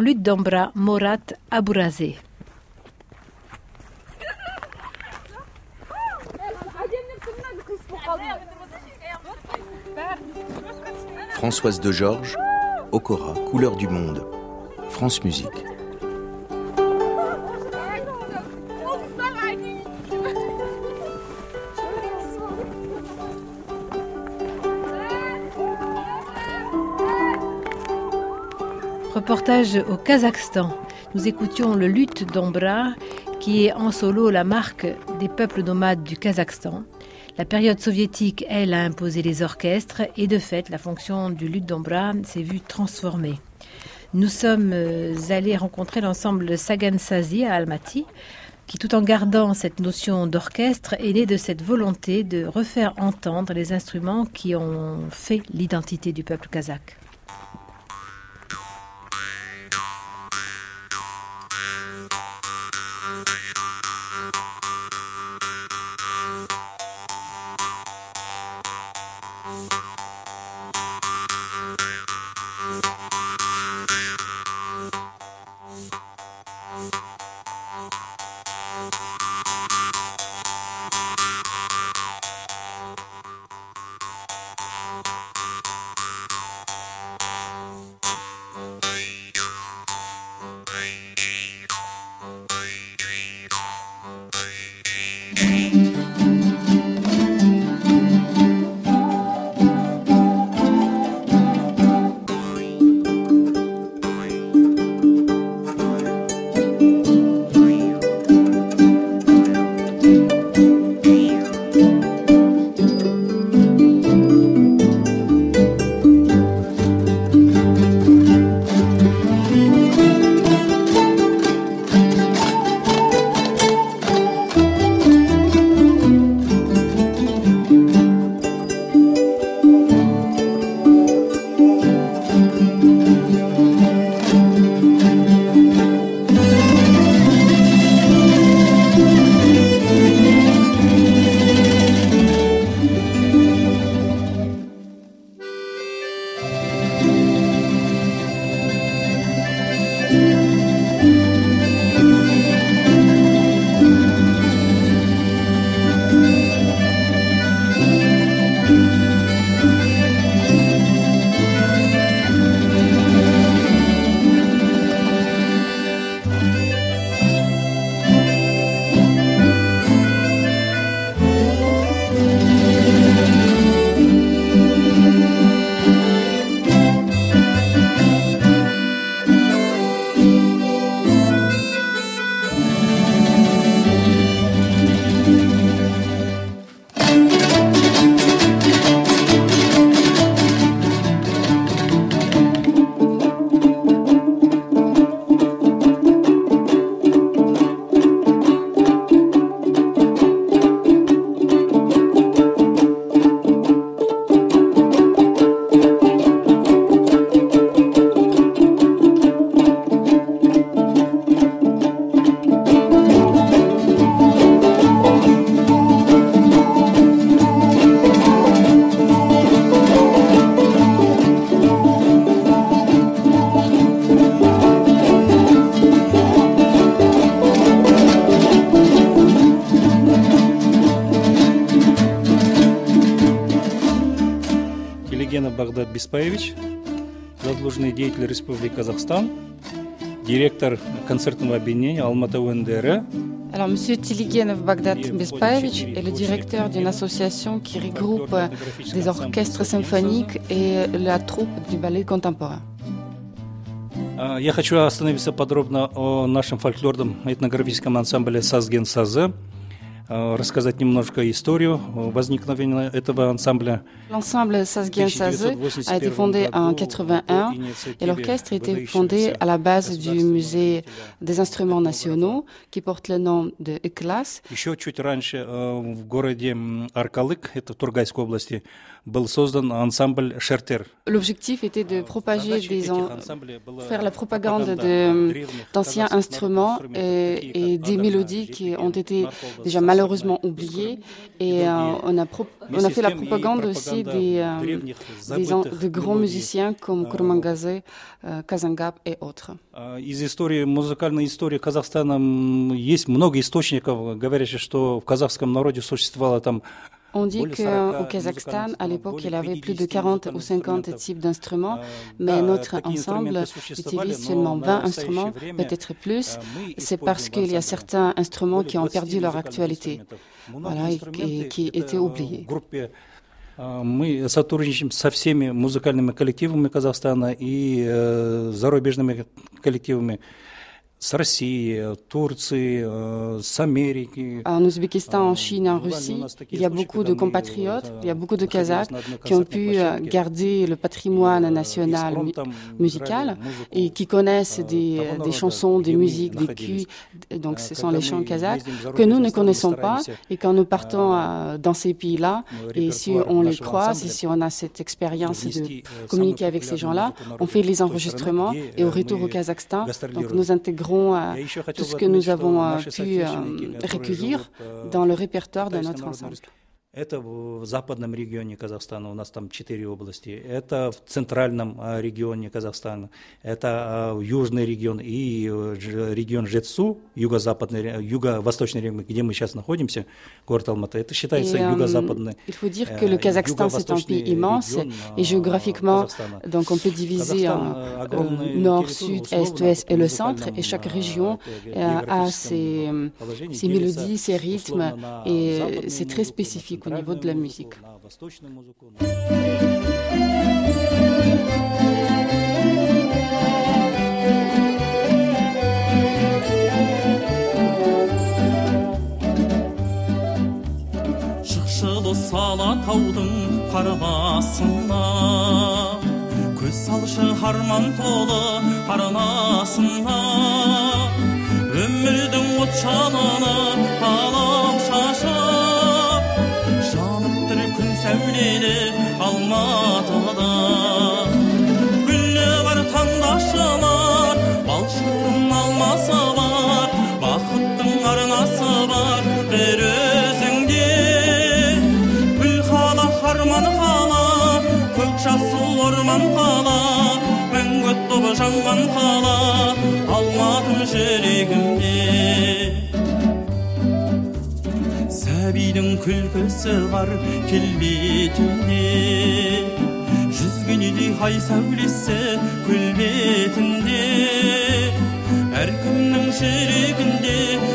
luth d'Ambra Morat Abourazé. Françoise de Georges, Okora, Couleur du Monde, France Musique. Reportage au Kazakhstan. Nous écoutions le luth d'Ambra, qui est en solo la marque des peuples nomades du Kazakhstan. La période soviétique, elle, a imposé les orchestres et de fait, la fonction du luth d'Ambra s'est vue transformée. Nous sommes allés rencontrer l'ensemble Sagan Sazi à Almaty, qui tout en gardant cette notion d'orchestre est né de cette volonté de refaire entendre les instruments qui ont fait l'identité du peuple kazakh. Багдад Беспаевич, заслуженный деятель Республики Казахстан, директор концертного объединения Алматы о эн дэ эр. Alors, M. Tiligenov Bagdad Bespavich est le directeur d'une association qui regroupe des orchestres symphoniques et la troupe du ballet contemporain. Я хочу остановиться подробно о нашем фольклорном этнографическом ансамбле «Сазген Сазы», рассказать немножко историю возникновения этого ансамбля. L'ensemble Sazgen Sazı a été fondé en quatre-vingt-un et l'orchestre a été fondé à la base du musée des instruments nationaux qui porte le nom de Икlas. Еще чуть раньше в городе Аркалык, это в Тургайской области, был создан ансамбль «Шертер». L'objectif était de propager des en... faire la propagande de... d'anciens instruments et... et des mélodies qui ont été déjà mal malheureusement oublié et euh, on, a pro- on a fait la propagande aussi des, euh, des en- de grands musiciens comme Kurmangadze, euh, Kazangap et autres. Из истории, музыкальной истории Казахстана есть много источников, говорящих, что в казахском народе существовало там. On dit qu'au Kazakhstan, à l'époque, il y avait plus de quarante ou cinquante types d'instruments, mais notre ensemble utilise seulement vingt instruments, peut-être plus. C'est parce qu'il y a certains instruments qui ont perdu leur actualité, voilà, et, et qui étaient oubliés. Мы сотрудничаем со всеми музыкальными коллективами Казахстана и э, зарубежными коллективами. С России, Турции, с Америки. En Ouzbékistan, en Chine, en Russie, il y a beaucoup de compatriotes, il y a beaucoup de Kazakhs qui ont pu garder le patrimoine national mu- musical et qui connaissent des, des chansons, des musiques, des culs, donc ce sont les chants kazakhs, que nous ne connaissons pas. Et quand nous partons dans ces pays-là, et si on les croise, et si on a cette expérience de communiquer avec ces gens-là, on fait les enregistrements et au retour au Kazakhstan, donc nous intégrons tout ce que nous avons pu recueillir dans le répertoire de notre ensemble. Это в западном регионе Казахстана, у нас там четыре области. Это в центральном регионе Казахстана. Это южный регион и регион Жетсу, юго-западный, юго-восточный регион, где мы сейчас находимся, город Алматы. Это считается et, юго-западный. Il faut dire que le Kazakhstan c'est un pays immense et géographiquement, donc on peut diviser en euh, nord, sud, est, ouest et le centre. Et chaque région euh, a ses, ses mélodies, ses rythmes et c'est très spécifique au niveau de la musique. Шықшыды сала таудың қар басына, көз салшы арман толы арнасына, өмірдің от жалыны алып шашып, жанып тұр күн сәулелі Алматыда. Гүлі бар таңдашылар, балшырын алмасы бар, бақыттың арнасы бар бір өзіңде. Гүл қала, арман қала, көк жасыл орман қала, мәңгі тобы жанған қала, Алматым жүрегімде. Сәбидің күлкісі бар келбетінде, жүзгенедей ай сәулесі көлбетінде, әркімнің жүрегінде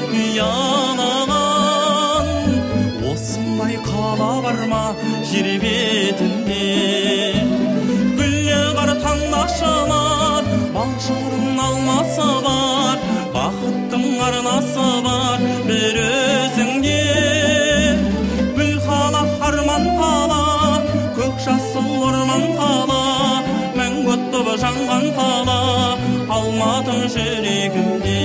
ұялаған осындай қала бар ма жер бетінде. Гүлі бар таңдашылар, балшырын алмасы бар, бақыттың арнасы бар бір өзіңде. Гүл қала, арман қала, көк жасыл орман қала, мәңгі тобы жанған қала, Алматым жүрегімде.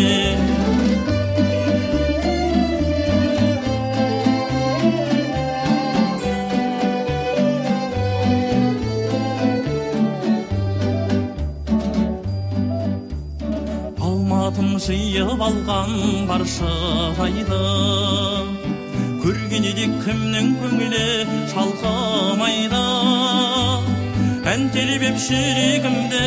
Алматым жиып алған бар шығайды, көргенде кімнің көңілі шалқымайды. Ән тербеп жүрегімді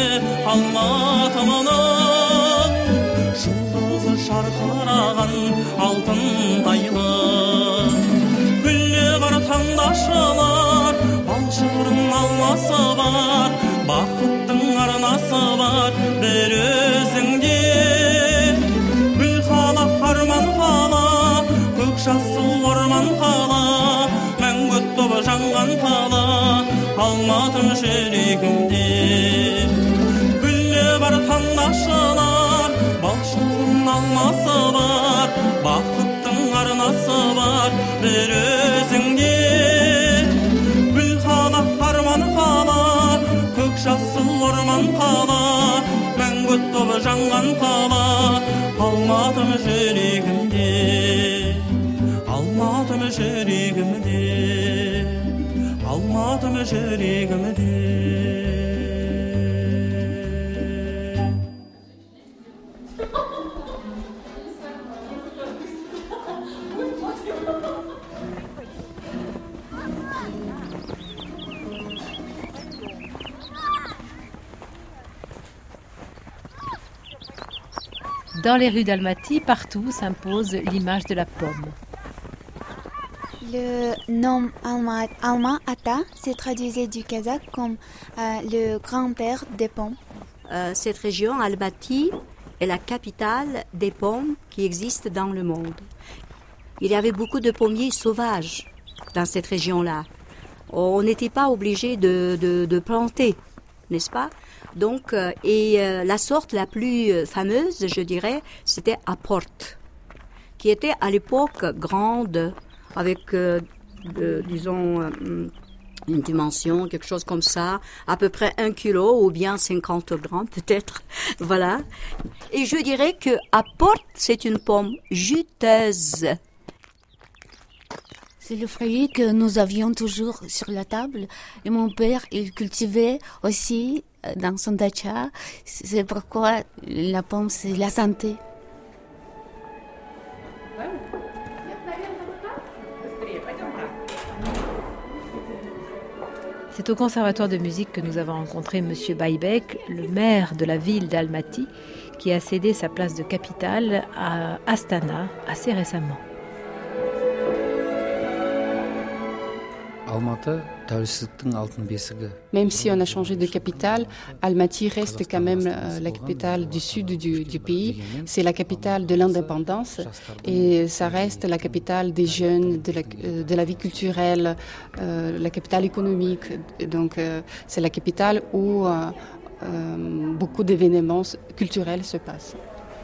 Алматымның, жұлдызы шарқыраған алтындайлы. Гүлі бар таңдашылар, балшырын алмасы бар, бақыттың арнасы бар бір өзіңде. Гүл қала, арман қала, көк жасыл орман қала, мәңгі тобы жанған қала, Алматым жүрегімде. Гүлі бар таңдашылар, балшырын алмасы бар, бақыттың арнасы бар бір өзіңде. Гүл қала, арман қала, көк жасыл орман қала, мәңгі тобы жанған қала, Алматым жүрегімде. Алматым жүрегімде, Алматым жүрегімде. Dans les rues d'Almaty, partout s'impose l'image de la pomme. Le nom Alma, Alma Ata se traduisait du kazakh comme euh, le grand-père des pommes. Euh, cette région, Almaty, est la capitale des pommes qui existent dans le monde. Il y avait beaucoup de pommiers sauvages dans cette région-là. On n'était pas obligé de, de, de planter, n'est-ce pas? Donc, euh, et euh, la sorte la plus fameuse, je dirais, c'était Apporte, qui était à l'époque grande, avec, euh, de, disons, euh, une dimension, quelque chose comme ça, à peu près un kilo ou bien cinquante grammes peut-être, voilà. Et je dirais que Apporte, c'est une pomme juteuse. C'est le fruit que nous avions toujours sur la table. Et mon père, il cultivait aussi dans son dacha. C'est pourquoi la pomme, c'est la santé. C'est au conservatoire de musique que nous avons rencontré M. Baybek, le maire de la ville d'Almaty, qui a cédé sa place de capitale à Astana assez récemment. Même si on a changé de capitale, Almaty reste quand même euh, la capitale du sud du, du pays. C'est la capitale de l'indépendance et ça reste la capitale des jeunes, de la, euh, de la vie culturelle, euh, la capitale économique. Donc euh, c'est la capitale où euh, euh, beaucoup d'événements culturels se passent.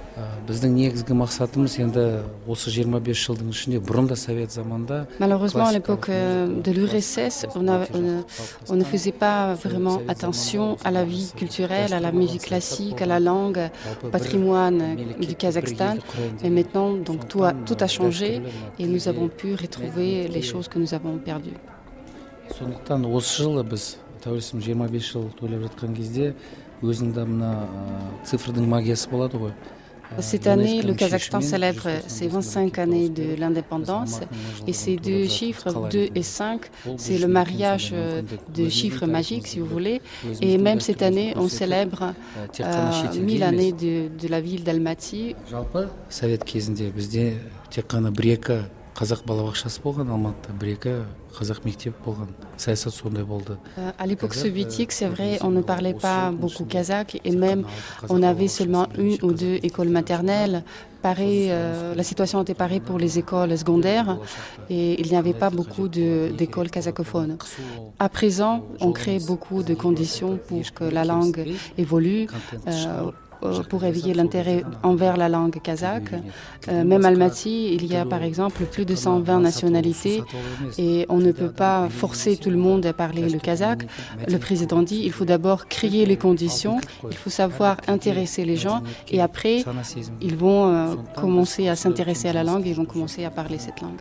Malheureusement, à l'époque de l'U R S S, on, a, on, on ne faisait pas vraiment attention à la vie culturelle, à la musique classique, à la langue, au patrimoine du Kazakhstan. Et maintenant, donc, tout, a, tout a changé et nous avons pu retrouver les choses que nous avons perdues. Cette année, le Kazakhstan célèbre ses vingt-cinq années de l'indépendance et ces deux chiffres, deux et cinq, c'est le mariage de chiffres magiques, si vous voulez. Et même cette année, on célèbre euh, mille années de, de la ville d'Almaty. À l'époque soviétique, c'est vrai, on ne parlait pas beaucoup kazakh et même on avait seulement une ou deux écoles maternelles. Pareil, euh, la situation était pareille pour les écoles secondaires et il n'y avait pas beaucoup de, d'écoles kazakhophones. À présent, on crée beaucoup de conditions pour que la langue évolue. Euh, pour éveiller l'intérêt envers la langue kazakh. Euh, même à Almaty, il y a par exemple plus de cent vingt nationalités et on ne peut pas forcer tout le monde à parler le kazakh. Le président dit il faut d'abord créer les conditions, il faut savoir intéresser les gens et après ils vont euh, commencer à s'intéresser à la langue et ils vont commencer à parler cette langue.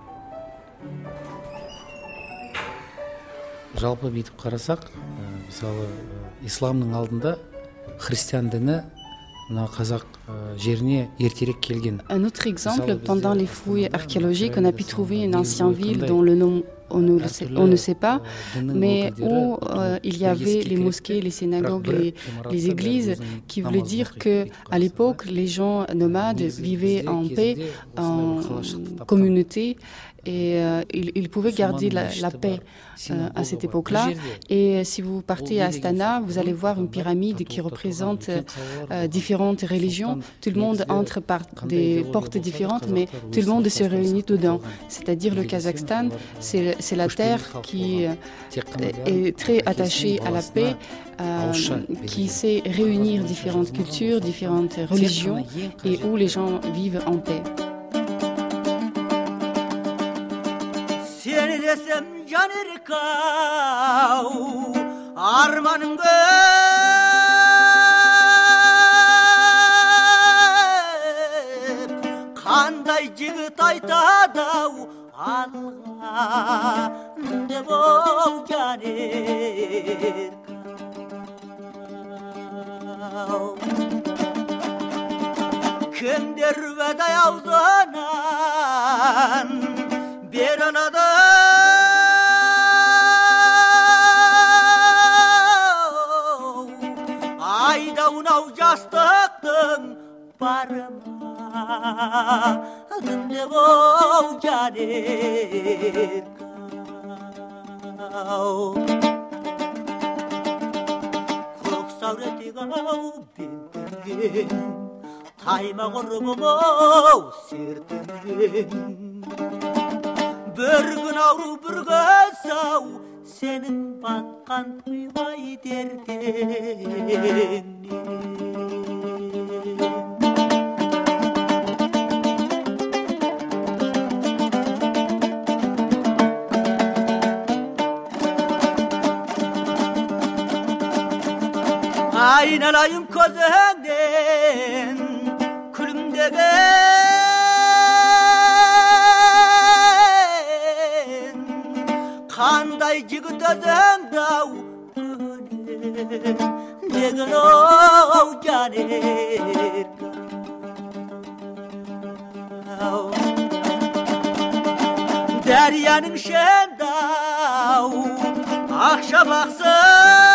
Жалпы бүйтіп қарасақ, мысалы, исламның алдында христиан діні мына қазақ жеріне ертерек келген. Un autre exemple, pendant les fouilles archéologiques, on a pu trouver une ancienne ville dont le nom on ne, le sait, on ne sait pas, mais où euh, il y avait les mosquées, les synagogues, les, les églises, qui voulaient dire que à l'époque, les gens nomades vivaient en paix, en communauté, et euh, ils, ils pouvaient garder la, la paix euh, à cette époque-là. Et si vous partez à Astana, vous allez voir une pyramide qui représente euh, différentes religions. Tout le monde entre par des portes différentes, mais tout le monde se réunit dedans. C'est-à-dire le Kazakhstan, c'est, c'est la terre qui euh, est très attachée à la paix, euh, qui sait réunir différentes cultures, différentes religions, et où les gens vivent en paix. Seni desem can irkau armanım göp kanday jigit aytadau alga debou can irkau kim dervede yavzanan bir anada ayda unav jastıktın barma dinde bo janer Kuruk savreti gau bintin Tayma gorbo sirtin Bir gün avru bir gözav Senin batkan tuygay derdin Aynalayım közünden külümdegen Kanday jigit özüngdav Degen ov janer Deryanın şendav Akşa baksın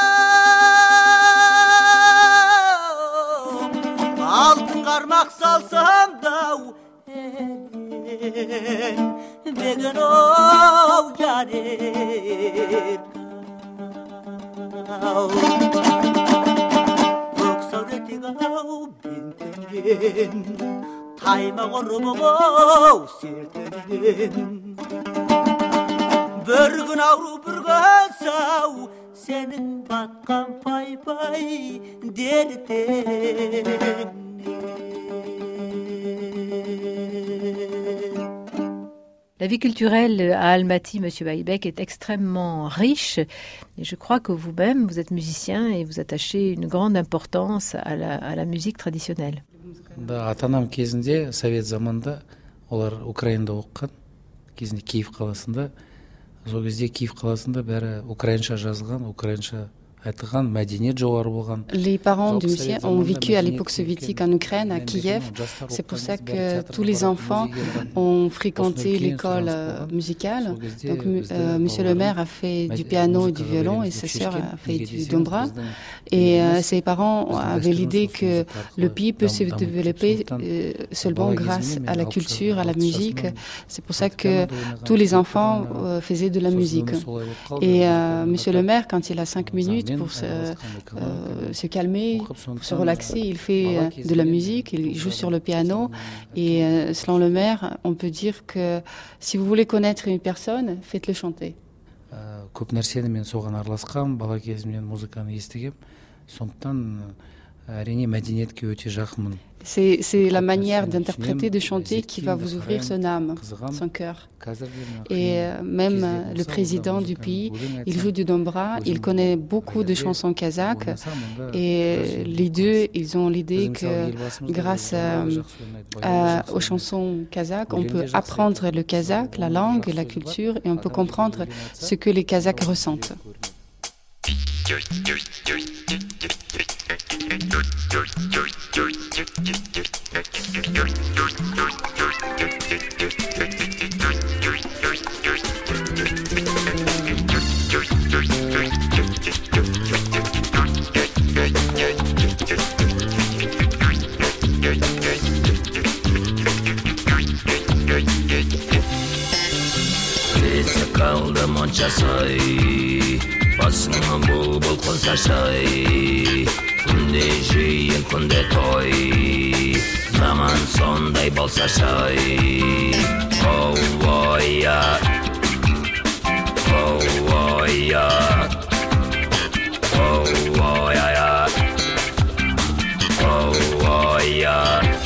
Altın qarmaq salsam da Begen ov janer Kök savreti gau bintin Tayma gorbo sirtin Bir gün avru bir gözav Senin batkan pay pay derdin La vie culturelle à Almaty, Monsieur Baïbek, est extrêmement riche. Et je crois que vous-même, vous êtes musicien et vous attachez une grande importance à la, à la musique traditionnelle. Да, ата-анам кезінде совет заманында олар Украинада оққан, кезінде Киев қаласында. Сол кезде Киев қаласында бәрі украинша жазылған, украинша Les parents du musicien ont vécu à l'époque soviétique en Ukraine, à Kiev. C'est pour ça que tous les enfants ont fréquenté l'école musicale. Donc, euh, Monsieur le maire a fait du piano et du violon et sa sœur a fait du dombra. Et euh, ses parents avaient l'idée que le pays peut se développer euh, seulement grâce à la culture, à la musique. C'est pour ça que tous les enfants euh, faisaient de la musique. Et euh, Monsieur le maire, quand il a cinq minutes, pour se, euh, se calmer, pour se relaxer, il fait euh, de la musique, il joue sur le piano et euh, selon le maire, on peut dire que si vous voulez connaître une personne, faites-le chanter. Көп нәрсені мен соған араласқам, бала кезімнен музыканы естігем, сондықтан әрине мәдениетке өте жақынмын. C'est, c'est la manière d'interpréter, de chanter qui va vous ouvrir son âme, son cœur. Et euh, même euh, le président du pays, il joue du dombra, il connaît beaucoup de chansons kazakhs. Et les deux, ils ont l'idée que grâce à, à, aux chansons kazakhs, on peut apprendre le kazakh, la langue et la culture, et on peut comprendre ce que les kazakhs ressentent. Kaldı monça say, basına bul bul konsa say, kunde jiyin kunde toy, zaman sonday bolsa say, oh oh ya, oh oh ya, oh oh ya ya, oh oh ya.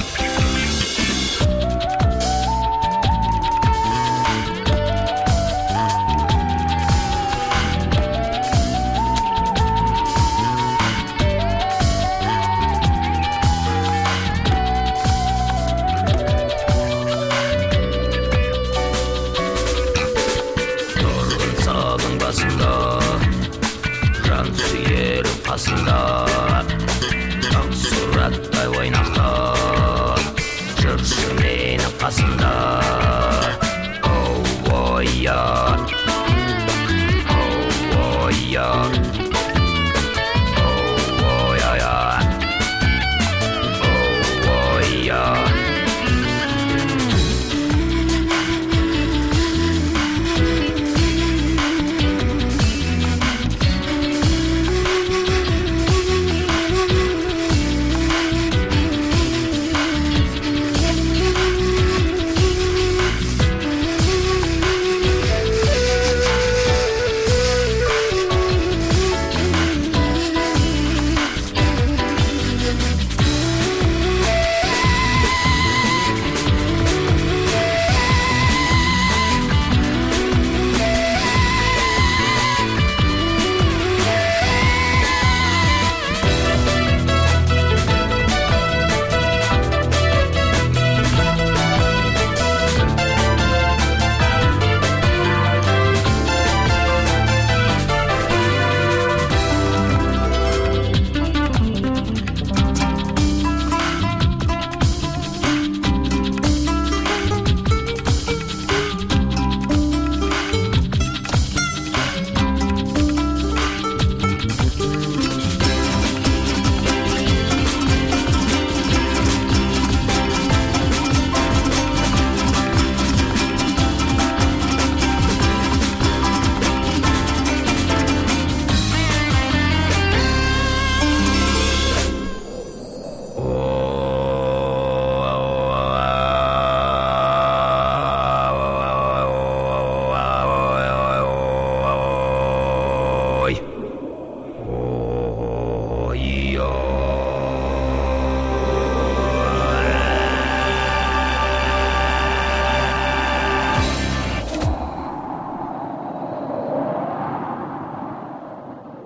Qasında Ақ сураттай ойнақта Жүрші менің қасында Оу ойя Оу ойя Оу ойя Оу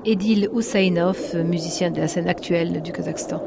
Edil Husainov, musicien de la scène actuelle du Kazakhstan.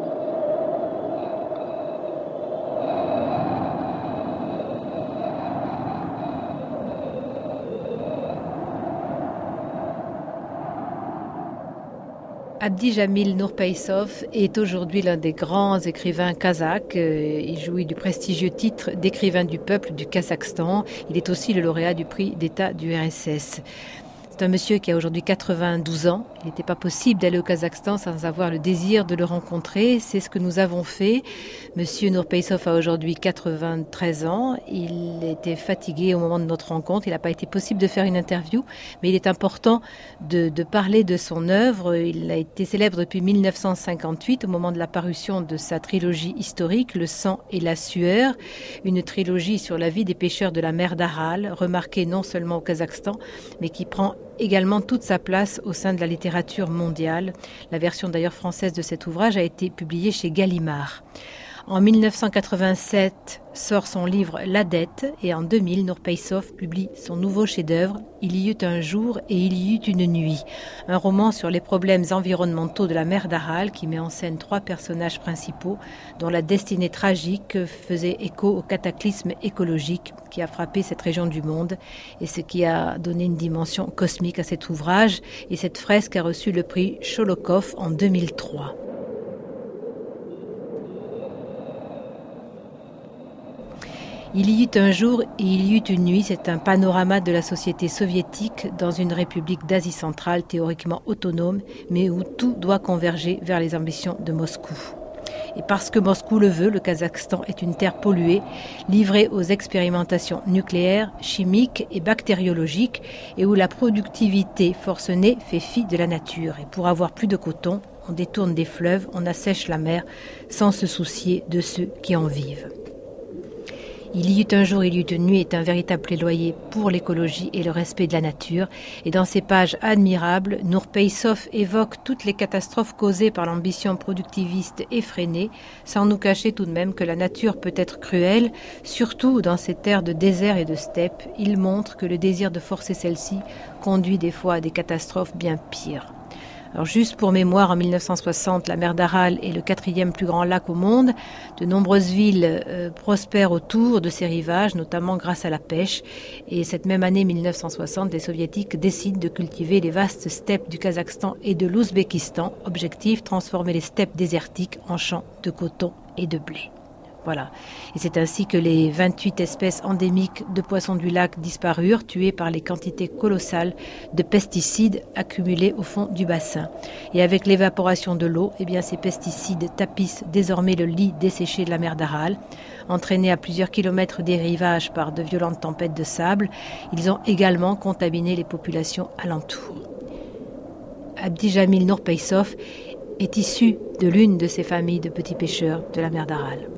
Abdi Jamil Nourpeissov est aujourd'hui l'un des grands écrivains kazakhs. Il jouit du prestigieux titre d'écrivain du peuple du Kazakhstan. Il est aussi le lauréat du prix d'État du R S S. C'est un monsieur qui a aujourd'hui quatre-vingt-douze ans. Il n'était pas possible d'aller au Kazakhstan sans avoir le désir de le rencontrer. C'est ce que nous avons fait. Monsieur Nourpeissov a aujourd'hui quatre-vingt-treize ans. Il était fatigué au moment de notre rencontre. Il n'a pas été possible de faire une interview, mais il est important de, de parler de son œuvre. Il a été célèbre depuis mille neuf cent cinquante-huit, au moment de la parution de sa trilogie historique, Le sang et la sueur, une trilogie sur la vie des pêcheurs de la mer d'Aral, remarquée non seulement au Kazakhstan, mais qui prend également toute sa place au sein de la littérature mondiale. La version d'ailleurs française de cet ouvrage a été publiée chez Gallimard. En mille neuf cent quatre-vingt-sept sort son livre La dette et en deux mille, Nourpeissov publie son nouveau chef-d'œuvre Il y eut un jour et il y eut une nuit, un roman sur les problèmes environnementaux de la mer d'Aral qui met en scène trois personnages principaux dont la destinée tragique faisait écho au cataclysme écologique qui a frappé cette région du monde et ce qui a donné une dimension cosmique à cet ouvrage. Et cette fresque a reçu le prix Sholokov en deux mille trois. Il y eut un jour et il y eut une nuit, c'est un panorama de la société soviétique dans une république d'Asie centrale théoriquement autonome, mais où tout doit converger vers les ambitions de Moscou. Et parce que Moscou le veut, le Kazakhstan est une terre polluée, livrée aux expérimentations nucléaires, chimiques et bactériologiques, et où la productivité forcenée fait fi de la nature. Et pour avoir plus de coton, on détourne des fleuves, on assèche la mer, sans se soucier de ceux qui en vivent. Il y eut un jour, il y eut une nuit est un véritable plaidoyer pour l'écologie et le respect de la nature. Et dans ces pages admirables, Nourpeissov évoque toutes les catastrophes causées par l'ambition productiviste effrénée, sans nous cacher tout de même que la nature peut être cruelle, surtout dans ces terres de désert et de steppe. Il montre que le désir de forcer celle-ci conduit des fois à des catastrophes bien pires. Alors juste pour mémoire, en mille neuf cent soixante, la mer d'Aral est le quatrième plus grand lac au monde. De nombreuses villes euh, prospèrent autour de ces rivages, notamment grâce à la pêche. Et cette même année mille neuf cent soixante, les Soviétiques décident de cultiver les vastes steppes du Kazakhstan et de l'Ouzbékistan. Objectif, transformer les steppes désertiques en champs de coton et de blé. Voilà. Et c'est ainsi que les vingt-huit espèces endémiques de poissons du lac disparurent, tuées par les quantités colossales de pesticides accumulés au fond du bassin. Et avec l'évaporation de l'eau, eh bien, ces pesticides tapissent désormais le lit desséché de la mer d'Aral. Entraînés à plusieurs kilomètres des rivages par de violentes tempêtes de sable, ils ont également contaminé les populations alentours. Abdi Jamil Nourpeissov est issu de l'une de ces familles de petits pêcheurs de la mer d'Aral.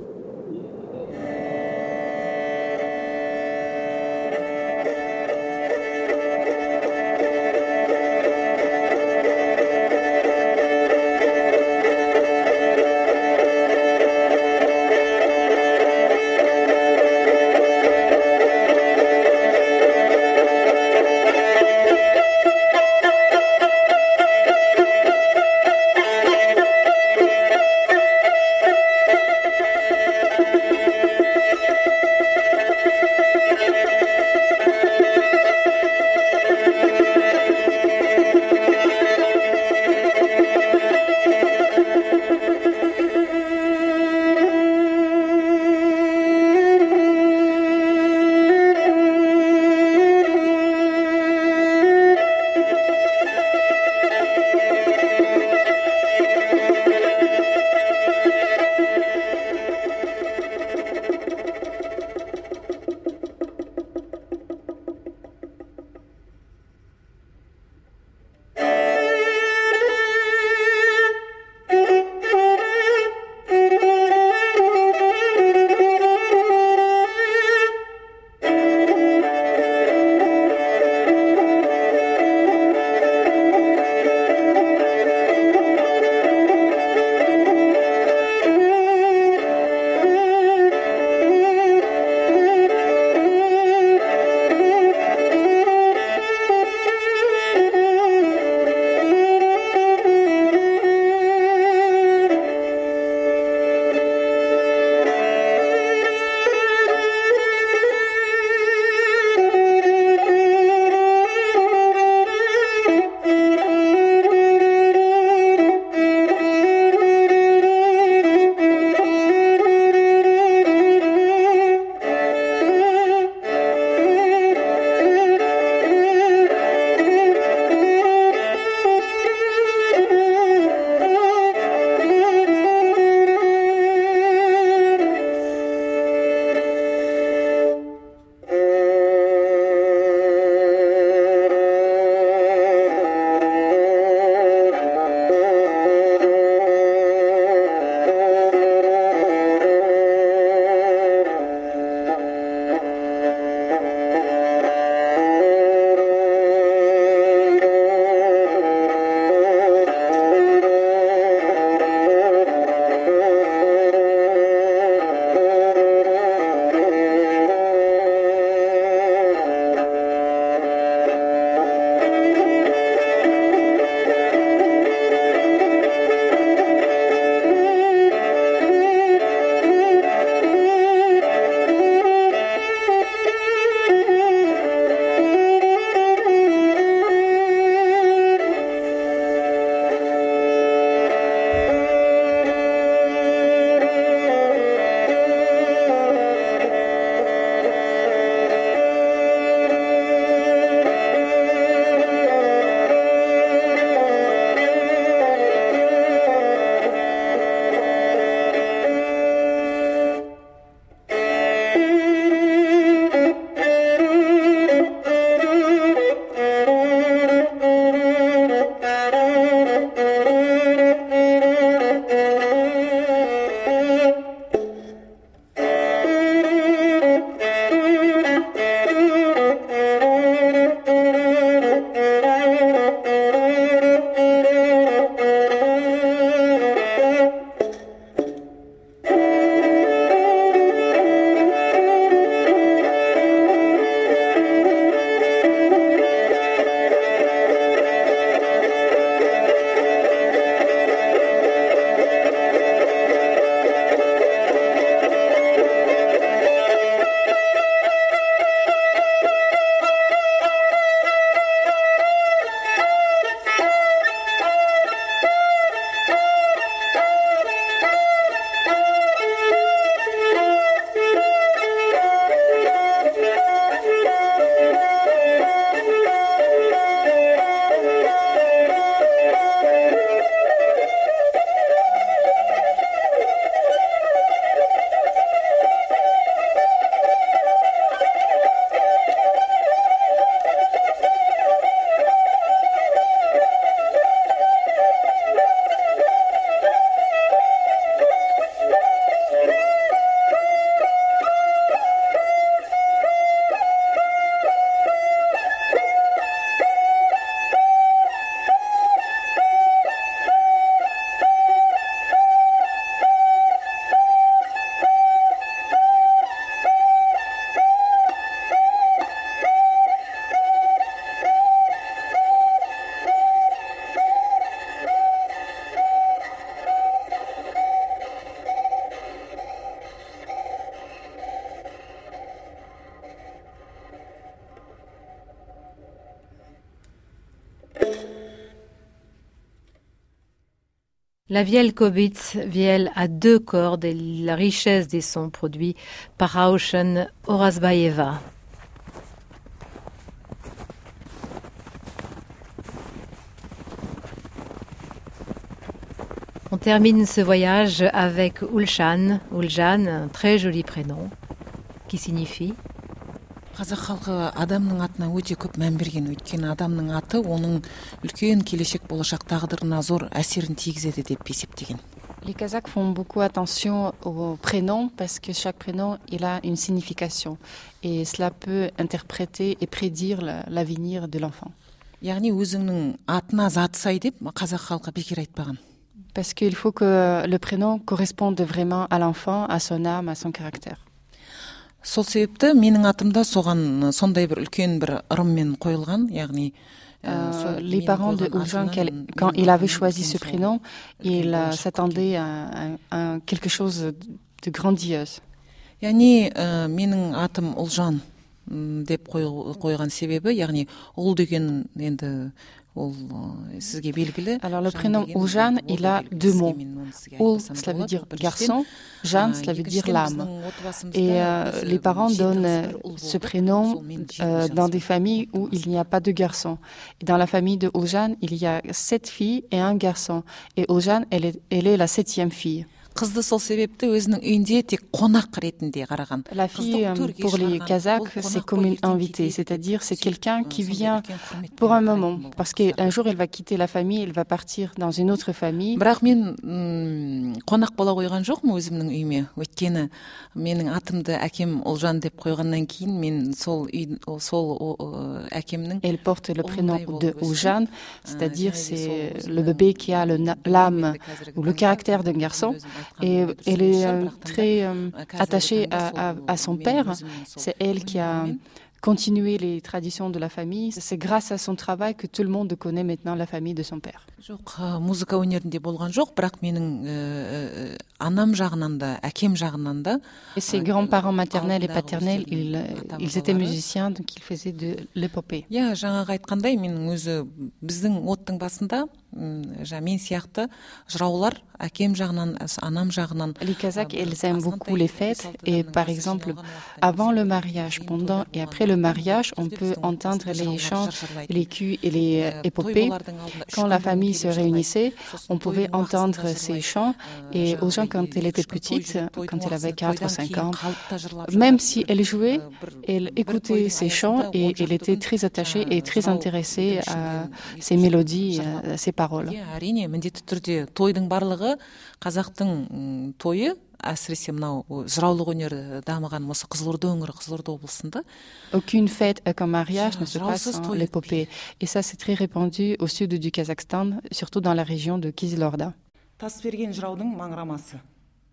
La vielle Kobitz, vielle à deux cordes, et la richesse des sons produits par Rauschen Orazbaeva. On termine ce voyage avec Ulshan, Uljan, un très joli prénom, qui signifie қазақ халқы адамның атына өте көп мән берген, өйткені адамның аты оның үлкен келешек болашақ тағдырына зор әсерін тигізеді деп есептеген. Les Kazakhs font beaucoup attention aux prénoms parce que chaque prénom il a une signification et cela peut interpréter et prédire l'avenir de l'enfant. яғни өзіңнің атына заты сай деп қазақ халқы бекер айтпаған. Parce qu'il faut que le prénom corresponde vraiment à l'enfant, à son âme, à son caractère. Сол себепті менің атымда соған сондай бір үлкен бір ырыммен қойылған, яғни Euh, les parents de Uljan, quand il avait choisi ce prénom, il euh, s'attendait à, à, à quelque chose de grandiose. яғни ә, менің атым Uljan деп қойған себебі, яғни ұл деген енді ол сізге белгілі. Alors le prénom Uljan, il a deux mots. Ul, cela veut dire garçon, Jan, cela veut dire l'âme. Et euh, les parents donnent ce prénom euh, dans des familles où il n'y a pas de garçons. Et dans la famille de Uljan, il y a sept filles et un garçon. Et Uljan, elle est, elle est la septième fille. Қызды сол себепті өзінің үйінде тек қонақ ретінде қараған. La fille, pour les Kazakhs, c'est comme une invitée, c'est-à-dire c'est quelqu'un qui vient pour un moment, parce qu'un jour elle va quitter la famille, elle va partir dans une autre famille. Бірақ мен қонақ бола қойған жоқпын өзімнің үйіме, өйткені менің атымды әкем Uljan деп қойғаннан кейін мен сол үй сол әкемнің. Elle porte le prénom de Uljan, c'est-à-dire c'est le bébé qui a l'âme ou le caractère d'un garçon. Et elle est euh, très euh, attachée à, à, à son père. C'est elle qui a continué les traditions de la famille. C'est grâce à son travail que tout le monde connaît maintenant la famille de son père. Жоқ, музыка өнерінде болған жоқ, бірақ менің анам жағынан да, әкем жағынан да. Et ses grands-parents maternels et paternels, ils, ils étaient musiciens, donc ils faisaient de l'épopée. Я жаңағы айтқандай, менің өзі біздің оттың басында мен сияқты жыраулар әкем жағынан, анам жағынан. Les Kazakhs, ils aiment beaucoup les fêtes et par exemple, avant le mariage, pendant et après le mariage, on peut entendre les chants, les culs et les épopées. Quand la famille se réunissait, on pouvait entendre ces chants et aux gens quand elle était petite, quand elle avait quatre ou cinq ans, même si elle jouait, elle écoutait ces chants et elle était très attachée et très intéressée à ces mélodies, à ces paroles. әрине, міндетті түрде тойдың барлығы қазақтың тойы, әсіресе мынау жыраулық өнері дамыған осы Қызылорда өңірі, Қызылорда облысында. Aucune fête comme mariage ne se passe sans l'épopée. Et ça, c'est très répandu au sud du Kazakhstan, surtout dans la région de Kizilorda. Тас берген жыраудың маңырамасы.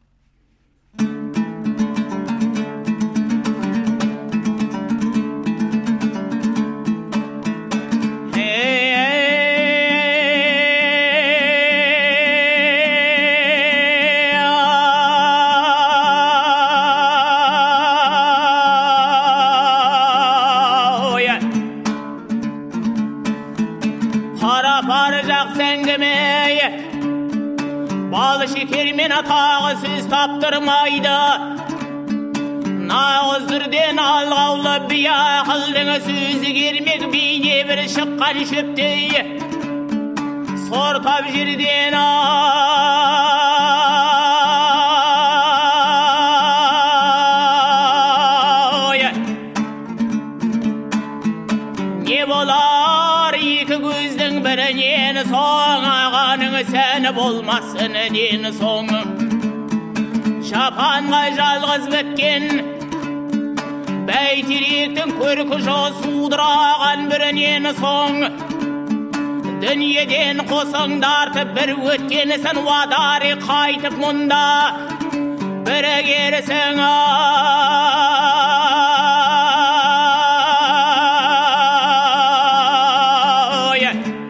Тағы сөз таптырмайды нағыз түрден алғаулы бия қылдың сөзі кермек бейне бір шыққан шөптей сортап жерден ай не болар екі көздің бірінен соң ағаның сәні болмасын ден соң шапанға жалғыз біткен бәйтеректің көркі жосудыраған бірінен соң дүниеден қосыңдартып бір өткенісін уадари қайтып мұнда бірігерсің ай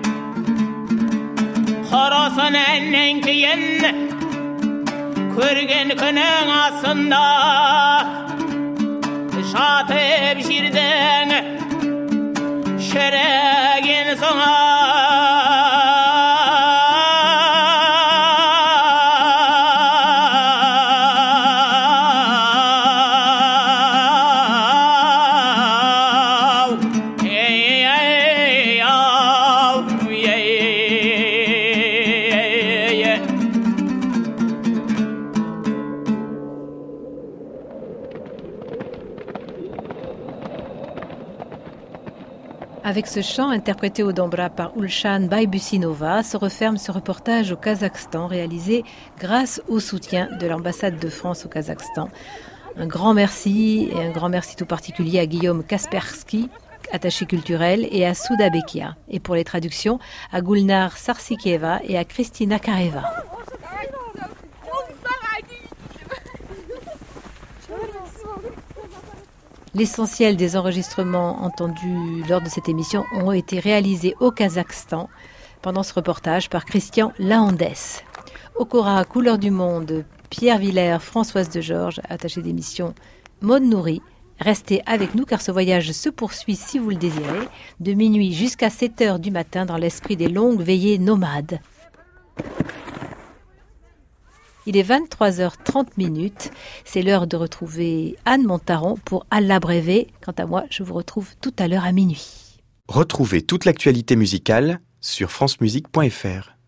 қарасын әннен кейін көрген күнің астында жатып жердің шіріген соң Avec ce chant interprété au Dombra par Ulshan Baybusinova se referme ce reportage au Kazakhstan réalisé grâce au soutien de l'ambassade de France au Kazakhstan. Un grand merci et un grand merci tout particulier à Guillaume Kaspersky, attaché culturel, et à Souda Bekia. Et pour les traductions, à Gulnar Sarsikieva et à Kristina Kareva. L'essentiel des enregistrements entendus lors de cette émission ont été réalisés au Kazakhstan pendant ce reportage par Christian Lahandès. Okora, Couleur du Monde, Pierre Villers, Françoise de Georges, attachée d'émission Maud Nourri. Restez avec nous car ce voyage se poursuit, si vous le désirez, de minuit jusqu'à sept heures du matin dans l'esprit des longues veillées nomades. Il est vingt-trois heures trente, c'est l'heure de retrouver Anne Montaron pour À l'abrévé. Quant à moi, je vous retrouve tout à l'heure à minuit. Retrouvez toute l'actualité musicale sur francemusique point f r.